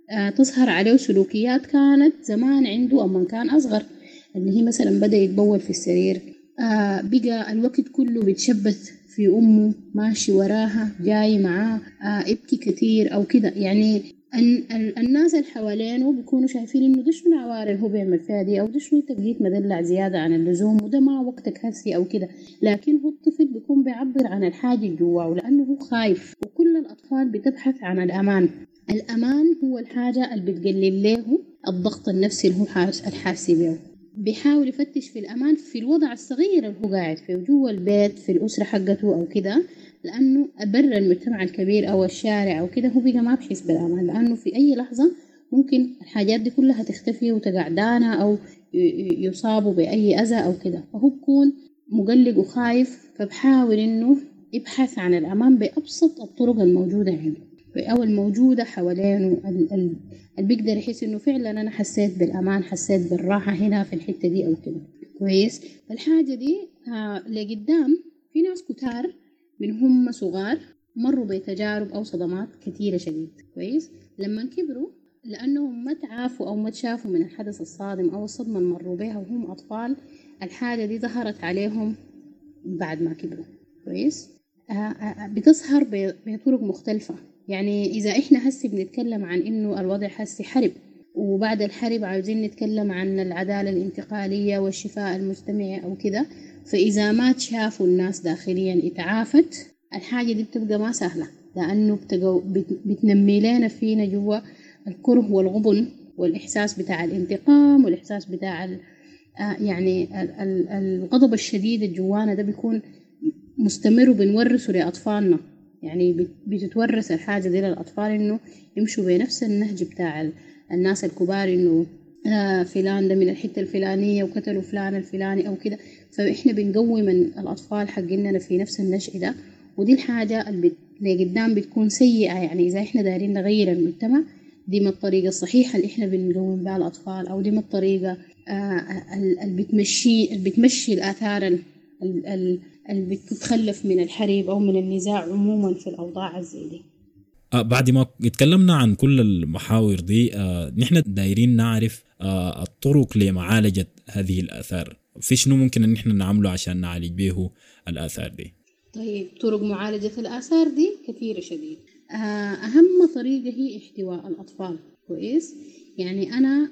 آه تظهر عليه سلوكيات كانت زمان عنده أما كان أصغر، اللي هي مثلا بدأ يتبول في السرير، آه بقى الوقت كله بيتشبث في أمه، ماشي وراها، جاي معاه، آه ابكي كتير أو كده. يعني الناس اللي حوالينه بيكونوا شايفين إنه ده شنو العوار اللي هو بيعمل فيها دي، أو ده شنو أنت بقيت مدلع زيادة عن اللزوم، وده ما وقتك هسي أو كده. لكن هو الطفل بيكون بيعبر عن الحاجة جواه لأنه هو خايف. وكل الأطفال بتبحث عن الأمان. الأمان هو الحاجة اللي بتقلل له الضغط النفسي اللي هو الحاسي به. بيحاول يفتش في الأمان في الوضع الصغير اللي هو قاعد فيه جوا البيت، في الأسرة حقته أو كده، لأنه برا المجتمع الكبير أو الشارع أو كده هو بقى ما بحس بالأمان، لأنه في أي لحظة ممكن الحاجات دي كلها تختفي وتقعدانا أو يصابوا بأي أذى أو كده. فهو بيكون مقلق وخايف، فبحاول إنه يبحث عن الأمان بأبسط الطرق الموجودة عنده أو الموجودة حوالينه، اللي بيقدر يحس إنه فعلا أنا حسيت بالأمان، حسيت بالراحة هنا في الحتة دي أو كده. كويس. الحاجة دي آه لقدام في ناس كتار من هم صغار مروا بتجارب أو صدمات كثيرة شديد. كويس. لما كبروا لأنهم ما تعافوا أو ما تشافوا من الحدث الصادم أو الصدمة اللي مروا بها وهم أطفال، الحاجة دي ظهرت عليهم بعد ما كبروا. كويس. آه آه بتظهر بطرق مختلفة. يعني إذا إحنا هسي بنتكلم عن إنه الوضع هسي حرب، وبعد الحرب عاوزين نتكلم عن العدالة الانتقالية والشفاء المجتمعي أو كده، فإذا ما تشافوا الناس داخليا اتعافت، الحاجة دي بتبقى ما سهلة، لأنه بتنمي لنا فينا جوا الكره والغبن والإحساس بتاع الانتقام والإحساس بتاع يعني الغضب الشديد الجوانا ده بيكون مستمر وبنورثه لأطفالنا. يعني بتتورث الحاجة دي للأطفال إنه يمشوا بنفس النهج بتاع الناس الكبار، إنه آه فلان ده من الحتة الفلانية وقتلوا فلان الفلاني أو كده. فإحنا بنقوي من الأطفال حقنا في نفس النشء ده، ودي الحاجة اللي قدام بتكون سيئة. يعني إذا إحنا دايرين نغير المجتمع، دي ما الطريقة الصحيحة اللي إحنا بنقوم بها الأطفال، أو دي ما الطريقة آه اللي بتمشي اللي بتمشي الآثار اللي بتتخلف من الحرب أو من النزاع عموما في الأوضاع زي دي. آه بعد ما اتكلمنا عن كل المحاور دي، آه نحن دايرين نعرف آه الطرق لمعالجة هذه الآثار. في شنو ممكن أن نحن نعمله عشان نعالج به الآثار دي؟ طيب، طرق معالجة الآثار دي كثيرة شديد. آه أهم طريقة هي احتواء الأطفال. كويس. يعني أنا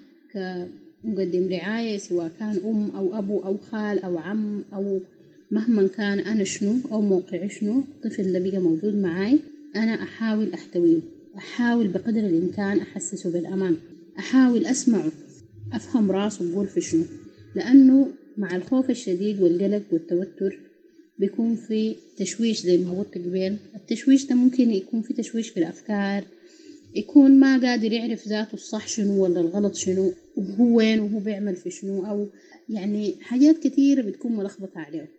كمقدم رعاية، سواء كان أم أو أبو أو خال أو عم أو مهما كان أنا شنو أو موقع شنو، الطفل اللي بقى موجود معاي أنا أحاول أحتويه، أحاول بقدر الإمكان أحسسه بالأمان، أحاول أسمعه، أفهم راسه بقول في شنو. لأنه مع الخوف الشديد والقلق والتوتر بيكون في تشويش زي ما هو قبل. التشويش ده ممكن يكون في تشويش في الأفكار، يكون ما قادر يعرف ذاته الصح شنو ولا الغلط شنو، وهو وين وهو بيعمل في شنو، أو يعني حاجات كتيرة بتكون ملخبطة عليه.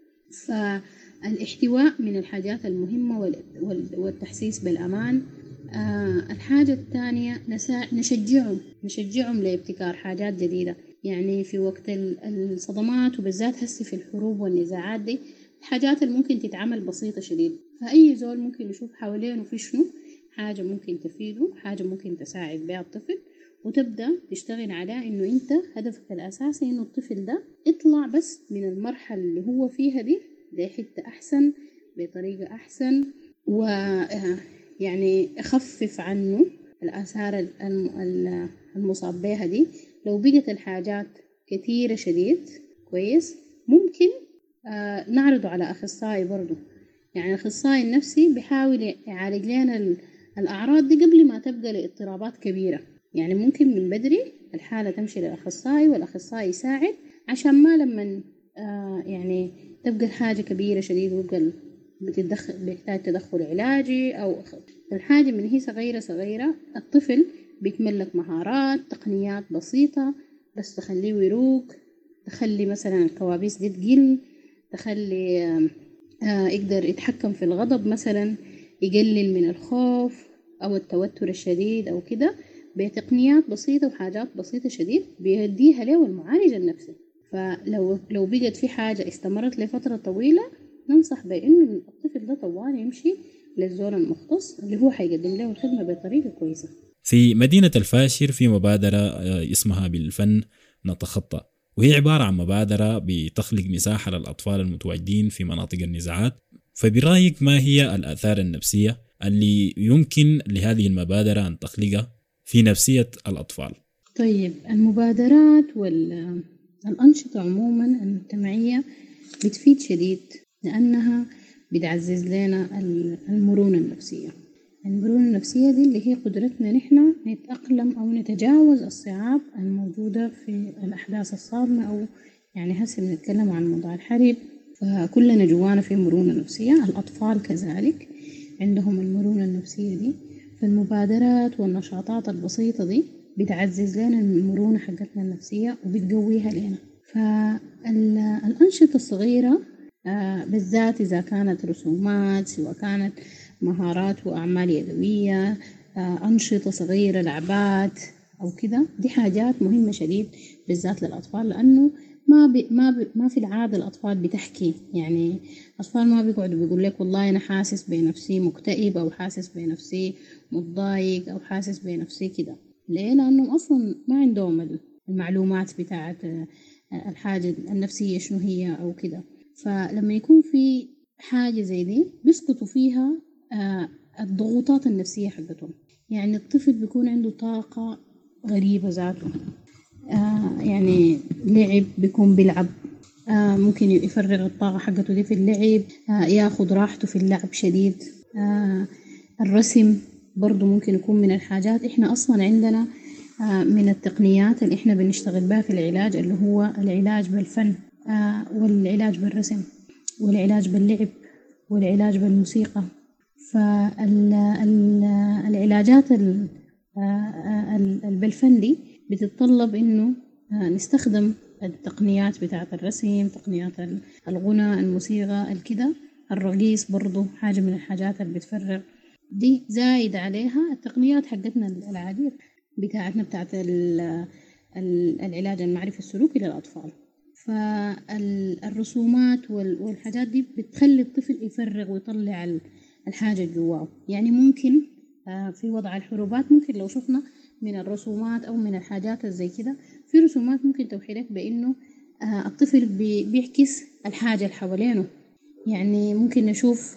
فالاحتواء من الحاجات المهمة والتحسيس بالأمان. آه الحاجة الثانية نشجعهم نشجعهم لابتكار حاجات جديدة. يعني في وقت الصدمات وبالذات هسي في الحروب والنزاعات دي، الحاجات اللي ممكن تتعمل بسيطة شديد، فأي زول ممكن يشوف حوالينه في شنو حاجة ممكن تفيده، حاجة ممكن تساعد بها الطفل، وتبدأ تشتغل على إنه أنت هدفك الأساسي إنه الطفل ده يطلع بس من المرحلة اللي هو فيها دي لحتة أحسن بطريقة أحسن، ويعني يخفف عنه الآثار المصاب بها دي. لو بقت الحاجات كثيرة شديد، كويس، ممكن آه نعرضه على أخصائي برضو. يعني الأخصائي النفسي بيحاول يعالج لنا الأعراض دي قبل ما تبقى لاضطرابات كبيرة. يعني ممكن من بدري الحالة تمشي للأخصائي والأخصائي يساعد، عشان ما لما آه يعني تبقى الحاجة كبيرة شديد ويبقى بتدخل بيحتاج تدخل علاجي، أو الحاجة من هي صغيرة صغيرة الطفل بيتملك مهارات تقنيات بسيطة بس تخليه يروق، تخلي مثلا الكوابيس دي تقل، تخلي آه يقدر يتحكم في الغضب مثلا، يقلل من الخوف أو التوتر الشديد أو كده بتقنيات بسيطة وحاجات بسيطة شديد بيديها له المعالج النفسي. فلو لو بقت في حاجة استمرت لفترة طويلة، ننصح بأنه الطفل ده طوال يمشي للزول المختص اللي هو حيقدم له الخدمة بطريقة كويسة. في مدينة الفاشر في مبادرة اسمها بالفن نتخطى، وهي عبارة عن مبادرة بتخلق مساحة للأطفال المتواجدين في مناطق النزاعات. فبرأيك ما هي الآثار النفسية اللي يمكن لهذه المبادرة أن تخلقها في نفسية الأطفال؟ طيب، المبادرات والأنشطة عموما المجتمعية بتفيد شديد لأنها بتعزز لنا المرونة النفسية. المرونة النفسية دي اللي هي قدرتنا نحن نتأقلم أو نتجاوز الصعاب الموجودة في الأحداث الصادمة، أو يعني هسه بنتكلم عن موضوع الحرب، فكلنا جوانا في مرونة نفسية. الأطفال كذلك عندهم المرونة النفسية دي. فالمبادرات والنشاطات البسيطة دي بتعزز لنا المرونة حقتنا النفسية وبتقويها لنا. فالأنشطة الصغيرة بالذات إذا كانت رسومات، سواء كانت مهارات وأعمال يدوية، أنشطة صغيرة، لعبات أو كده، دي حاجات مهمة شديد بالذات للأطفال، لأنه ما بي ما بي ما في العادة الأطفال بتحكي. يعني أطفال ما بيقعدوا بيقول لك والله أنا حاسس بنفسي مكتئب أو حاسس بنفسي متضايق أو حاسس بنفسي كده. ليه؟ لأنهم أصلا ما عندهم المعلومات بتاعت الحاجة النفسية شنو هي أو كده. فلما يكون في حاجة زي دي بيسقطوا فيها الضغوطات النفسية حقتهم. يعني الطفل بيكون عنده طاقة غريبة ذاته، آه يعني لعب بيكون بيلعب، آه ممكن يفرغ الطاقة حقته دي في اللعب، آه ياخد راحته في اللعب شديد. آه الرسم برضو ممكن يكون من الحاجات. احنا اصلا عندنا آه من التقنيات اللي احنا بنشتغل بها في العلاج اللي هو العلاج بالفن، آه والعلاج بالرسم والعلاج باللعب والعلاج بالموسيقى. فالعلاجات بالفن دي بتتطلب إنه نستخدم التقنيات بتاعة الرسم، تقنيات الغنى، الموسيقى، الكده. الرقيص برضو حاجة من الحاجات اللي بتفرغ دي. زايد عليها التقنيات حقتنا العادية بتاعتنا بتاعة العلاج المعرفي السلوكي للأطفال. فالرسومات والحاجات دي بتخلي الطفل يفرغ ويطلع الحاجة جواه. يعني ممكن في وضع الحروبات ممكن لو شفنا من الرسومات أو من الحاجات زي كده، في رسومات ممكن توحيلك بأنه الطفل بيعكس الحاجة اللي حوالينه. يعني ممكن نشوف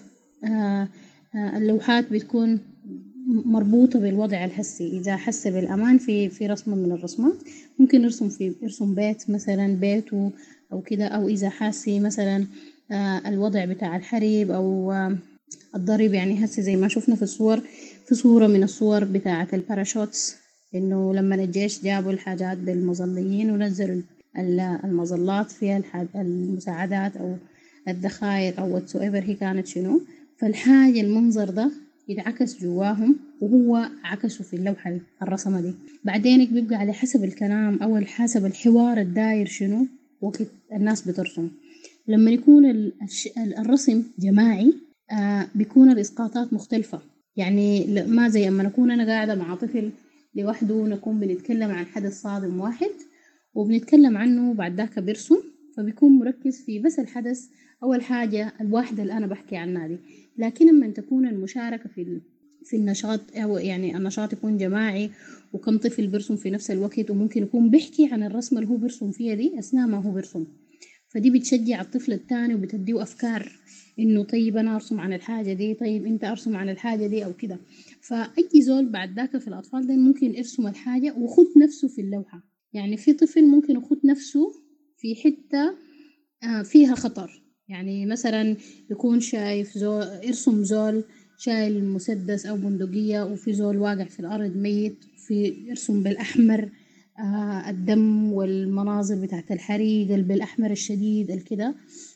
اللوحات بتكون مربوطة بالوضع الحسي. إذا حس بالأمان في في رسمة من الرسمات ممكن يرسم في يرسم بيت مثلا بيته أو كده. أو إذا حاسي مثلا الوضع بتاع الحرب أو الضرب، يعني هسه زي ما شفنا في الصور، في صورة من الصور بتاعة الباراشوتس، إنه لما الجيش جابوا الحاجات بالمظليين ونزلوا المظلات فيها المساعدات أو الذخائر أو whatsoever هي كانت شنو. فالحاجة المنظر ده يتعكس جواهم وهو عكسه في اللوحة الرسمة دي. بعدينك بيبقى على حسب الكلام أو حسب الحوار الداير شنو وقت الناس بترسم. لما يكون الرسم جماعي آه بيكون الإسقاطات مختلفة. يعني ما زي أما نكون أنا قاعدة مع طفل لوحده ونكون بنتكلم عن حدث صادم واحد وبنتكلم عنه بعد ذاك بيرسم، فبيكون مركز في بس الحدث أو الحاجة الواحدة اللي أنا بحكي عنها دي. لكن لما تكون المشاركة في في النشاط أو يعني النشاط يكون جماعي وكم طفل بيرسم في نفس الوقت، وممكن يكون بيحكي عن الرسمة اللي هو بيرسم فيها دي أثناء ما هو بيرسم، فدي بتشجع الطفل الثاني وبتديه أفكار إنه طيب أنا أرسم عن الحاجة دي، طيب أنت أرسم عن الحاجة دي أو كده. فأي زول بعد ذاك في الأطفال ده ممكن يرسم الحاجة وخد نفسه في اللوحة. يعني في طفل ممكن يخد نفسه في حتة فيها خطر، يعني مثلا يكون شايف زول يرسم زول شايل مسدس أو بندقية وفي زول واقع في الأرض ميت، في يرسم بالأحمر آه الدم والمناظر بتاعت الحريق بالأحمر الشديد الكده،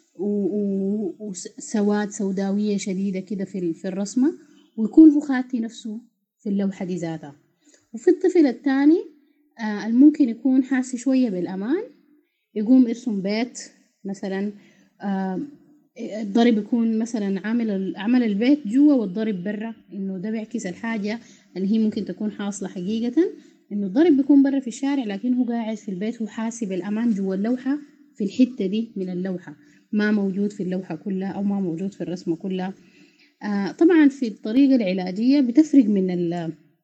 وسواد سوداوية شديدة كده في في الرسمة، ويكون هو خاتي نفسه في اللوحة دي ذاتها. وفي الطفل الثاني آه الممكن يكون حاسي شوية بالأمان، يقوم يرسم بيت مثلا، آه الضرب يكون مثلا عامل عمل البيت جوا والضرب برا، إنه ده بيعكس الحاجة اللي هي ممكن تكون حاصلة حقيقة، إنه الضرب بيكون برا في الشارع لكن هو قاعد في البيت هو حاسي بالأمان جوا اللوحة في الحتة دي من اللوحة، ما موجود في اللوحة كلها أو ما موجود في الرسمة كلها. آه طبعا في الطريقة العلاجية بتفرق من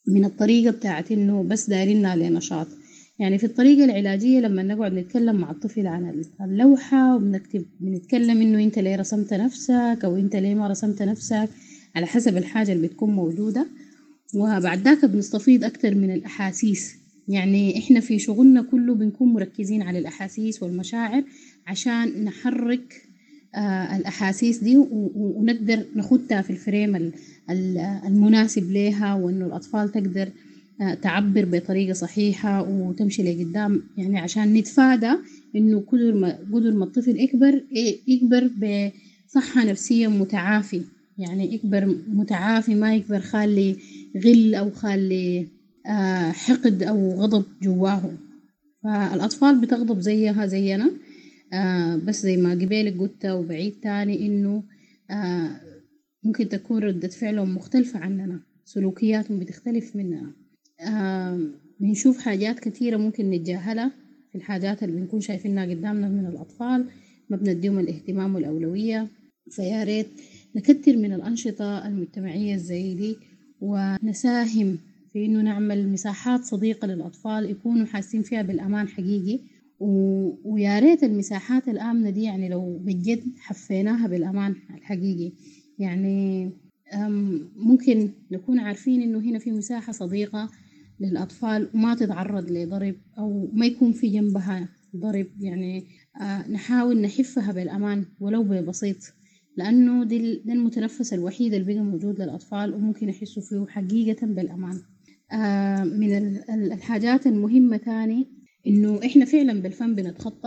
من الطريقة بتاعت إنه بس دايرين لنشاط. يعني في الطريقة العلاجية لما نقعد نتكلم مع الطفل عن اللوحة وبنكتب بنتكلم إنه أنت ليه رسمت نفسك أو أنت ليه ما رسمت نفسك على حسب الحاجة اللي بتكون موجودة. وبعد ذاك بنستفيد أكتر من الأحاسيس. يعني إحنا في شغلنا كله بنكون مركزين على الأحاسيس والمشاعر عشان نحرك آه الأحاسيس دي ونقدر نخدها في الفريم المناسب لها، وإنه الأطفال تقدر آه تعبر بطريقة صحيحة وتمشي لقدام. يعني عشان نتفادى إنه قدر ما قدر ما الطفل يكبر يكبر بصحة نفسية متعافي. يعني يكبر متعافي، ما يكبر خالي غل أو خالي آه حقد أو غضب جواه. فالأطفال بتغضب زيها زينا، آه بس زي ما قبيلك قلت وبعيد تاني إنه آه ممكن تكون ردة فعلهم مختلفة عننا، سلوكياتهم بتختلف مننا. آه بنشوف حاجات كثيرة ممكن نتجاهلها في الحاجات اللي بنكون شايفينها قدامنا من الأطفال، ما بنديهم الاهتمام والأولوية. فيا ريت نكتر من الأنشطة المجتمعية زي دي ونساهم في إنه نعمل مساحات صديقة للأطفال يكونوا حاسين فيها بالأمان حقيقي. ويا ريت المساحات الآمنة دي يعني لو بجد حفيناها بالأمان الحقيقي، يعني ممكن نكون عارفين إنه هنا في مساحة صديقة للأطفال وما تتعرض لضرب أو ما يكون في جنبها ضرب. يعني نحاول نحفها بالأمان ولو ببسيط، لأنه دي المتنفس الوحيد اللي بقى موجود للأطفال وممكن يحسوا فيه حقيقة بالأمان. من الحاجات المهمة تاني إنه إحنا فعلا بالفن بنتخطى،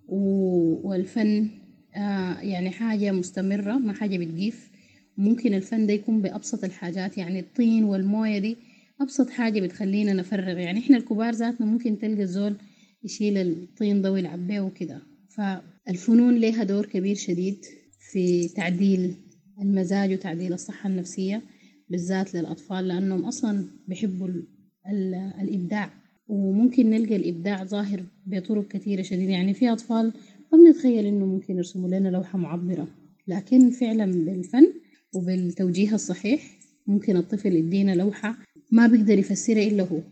والفن يعني حاجة مستمرة ما حاجة بتجيف. ممكن الفن ده يكون بأبسط الحاجات، يعني الطين والموية دي أبسط حاجة بتخلينا نفرغ. يعني إحنا الكبار ذاتنا ممكن تلقى الزول يشيل الطين ده ويلعب بيه وكده. فالفنون لها دور كبير شديد في تعديل المزاج وتعديل الصحة النفسية بالذات للأطفال، لأنهم أصلا بيحبوا الإبداع. وممكن نلقى الإبداع ظاهر بطرق كثيرة شديدة. يعني في أطفال ما بنتخيل إنه ممكن يرسموا لنا لوحة معبرة، لكن فعلا بالفن وبالتوجيه الصحيح ممكن الطفل يدينا لوحة ما بيقدر يفسرها إلا هو،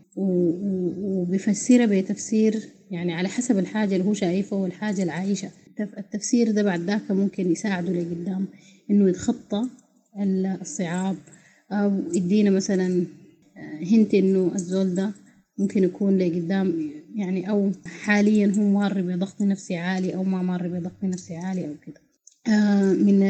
وبيفسرها بتفسير يعني على حسب الحاجة اللي هو شايفها والحاجة العايشة. التفسير ده بعد ذاك ممكن يساعده لقدام إنه يتخطى الصعاب، أو يدينا مثلا هنت إنه الزول ده ممكن يكون لقدام يعني أو حاليا هو مر بضغط نفسي عالي أو ما مر بضغط نفسي عالي أو كده. آه من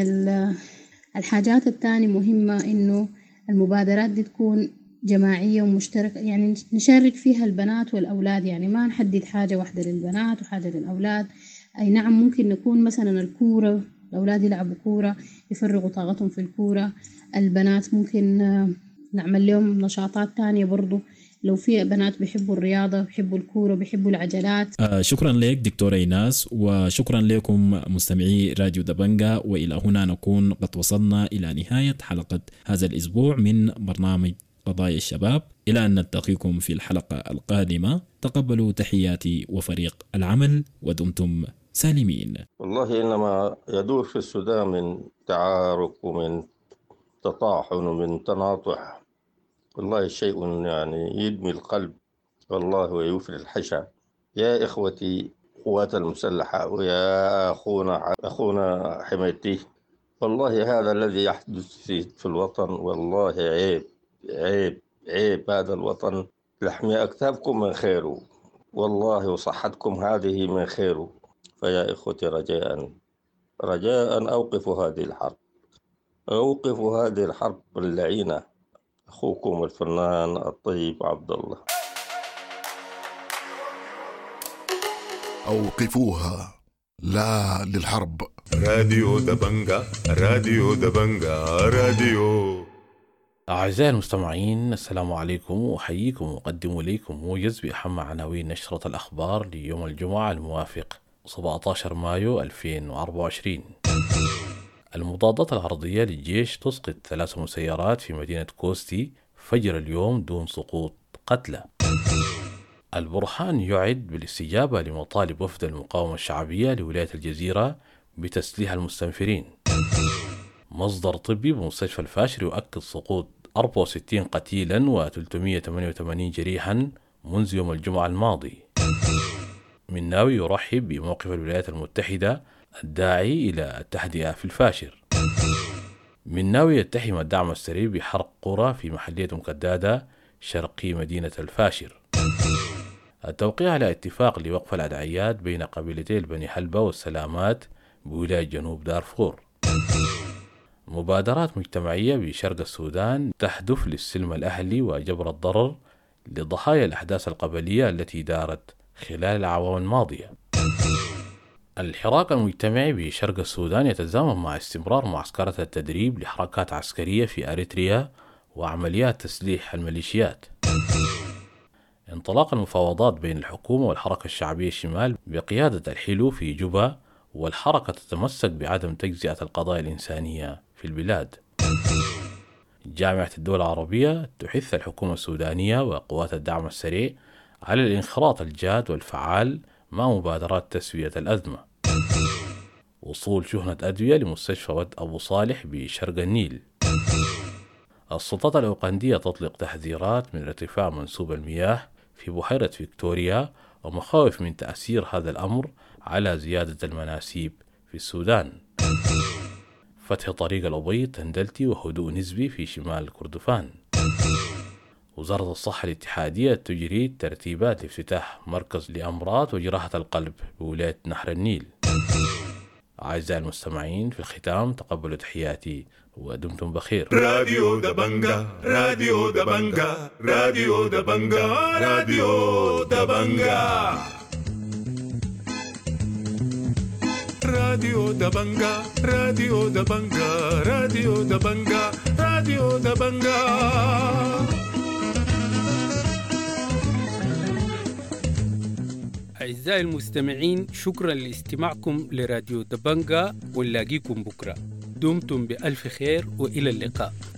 الحاجات التانية مهمة إنه المبادرات دي تكون جماعية ومشتركة، يعني نشارك فيها البنات والأولاد. يعني ما نحدد حاجة واحدة للبنات وحاجة للأولاد. أي نعم ممكن نكون مثلا الكورة، الأولاد يلعبوا كورة يفرغوا طاقتهم في الكورة. البنات ممكن نعمل لهم نشاطات تانية برضو، لو في بنات بيحبوا الرياضة بيحبوا الكورة بيحبوا العجلات. آه شكرا لك دكتورة إيناس، وشكرا لكم مستمعي راديو دبنجا. وإلى هنا نكون قد وصلنا إلى نهاية حلقة هذا الأسبوع من برنامج قضايا الشباب. إلى أن نلتقيكم في الحلقة القادمة، تقبلوا تحياتي وفريق العمل ودمتم سالمين. والله إنما يدور في السودان من تعارك ومن تطاحن ومن تناطح، والله شيء يعني يدمي القلب والله ويفري الحشا. يا إخوتي قوات المسلحة ويا أخونا أخونا حميتي، والله هذا الذي يحدث في الوطن والله عيب عيب عيب. هذا الوطن لحمي أكتافكم من خيره والله، وصحتكم هذه من خيره. فيا إخوتي رجاء رجاء أوقفوا هذه الحرب، أوقفوا هذه الحرب اللعينة. أخوكم الفنان الطيب عبد الله. أوقفوها، لا للحرب. راديو دبنجا راديو دبنجا راديو. أعزائي المستمعين، السلام عليكم، وأحييكم وأقدم إليكم موجز بأهم عناوين نشرة الأخبار ليوم الجمعة الموافق سبعة عشر مايو ألفين وأربعة وعشرين. المضادات العرضية للجيش تسقط ثلاث مسيرات في مدينة كوستي فجر اليوم دون سقوط قتلى. البرهان يعد بالاستجابة لمطالب وفد المقاومة الشعبية لولاية الجزيرة بتسليح المستنفرين. مصدر طبي بمستشفى الفاشر يؤكد سقوط أربعة وستين قتيلا وثلاثمائة وثمانية وثمانين جريحا منذ يوم الجمعة الماضي. مناوي يرحب بموقف الولايات المتحدة الداعي إلى التهدئة في الفاشر. مناوي يتهم الدعم السري بحرق قرى في محلية مكدادة شرقي مدينة الفاشر. التوقيع على اتفاق لوقف العدعيات بين قبيلتي البني حلبة والسلامات بولاية جنوب دارفور. مبادرات مجتمعية بشرق السودان تهدف للسلم الأهلي وجبر الضرر لضحايا الأحداث القبلية التي دارت خلال الأعوام الماضية. الحراك المجتمعي بشرق السودان يتزامن مع استمرار معسكرات التدريب لحركات عسكرية في أريتريا وعمليات تسليح الميليشيات. انطلاق المفاوضات بين الحكومة والحركة الشعبية الشمال بقيادة الحلو في جوبا، والحركة تتمسك بعدم تجزئة القضايا الإنسانية في البلاد. جامعة الدول العربية تحث الحكومة السودانية وقوات الدعم السريع على الانخراط الجاد والفعال مع مبادرات تسوية الأزمة. وصول شحنة أدوية لمستشفى ود أبو صالح بشرق النيل. السلطات الأوغندية تطلق تحذيرات من ارتفاع منسوب المياه في بحيرة فيكتوريا ومخاوف من تأثير هذا الأمر على زيادة المناسيب في السودان. فتح طريق الأبيض تندلتي وهدوء نسبي في شمال كردفان. وزارة الصحة الاتحادية تجري ترتيبات لافتتاح مركز لأمراض وجراحة القلب بولاية نهر النيل. أعزائي المستمعين، في الختام تقبلوا تحياتي ودمتم بخير. راديو دبنجا راديو دبنجا راديو دبنجا راديو دبنجا راديو دبنجا راديو دبنجا راديو دبنجا راديو دبنجا. أعزائي المستمعين، شكرا لاستماعكم لراديو دبنجا، ونلاقيكم بكرة. دمتم بألف خير وإلى اللقاء.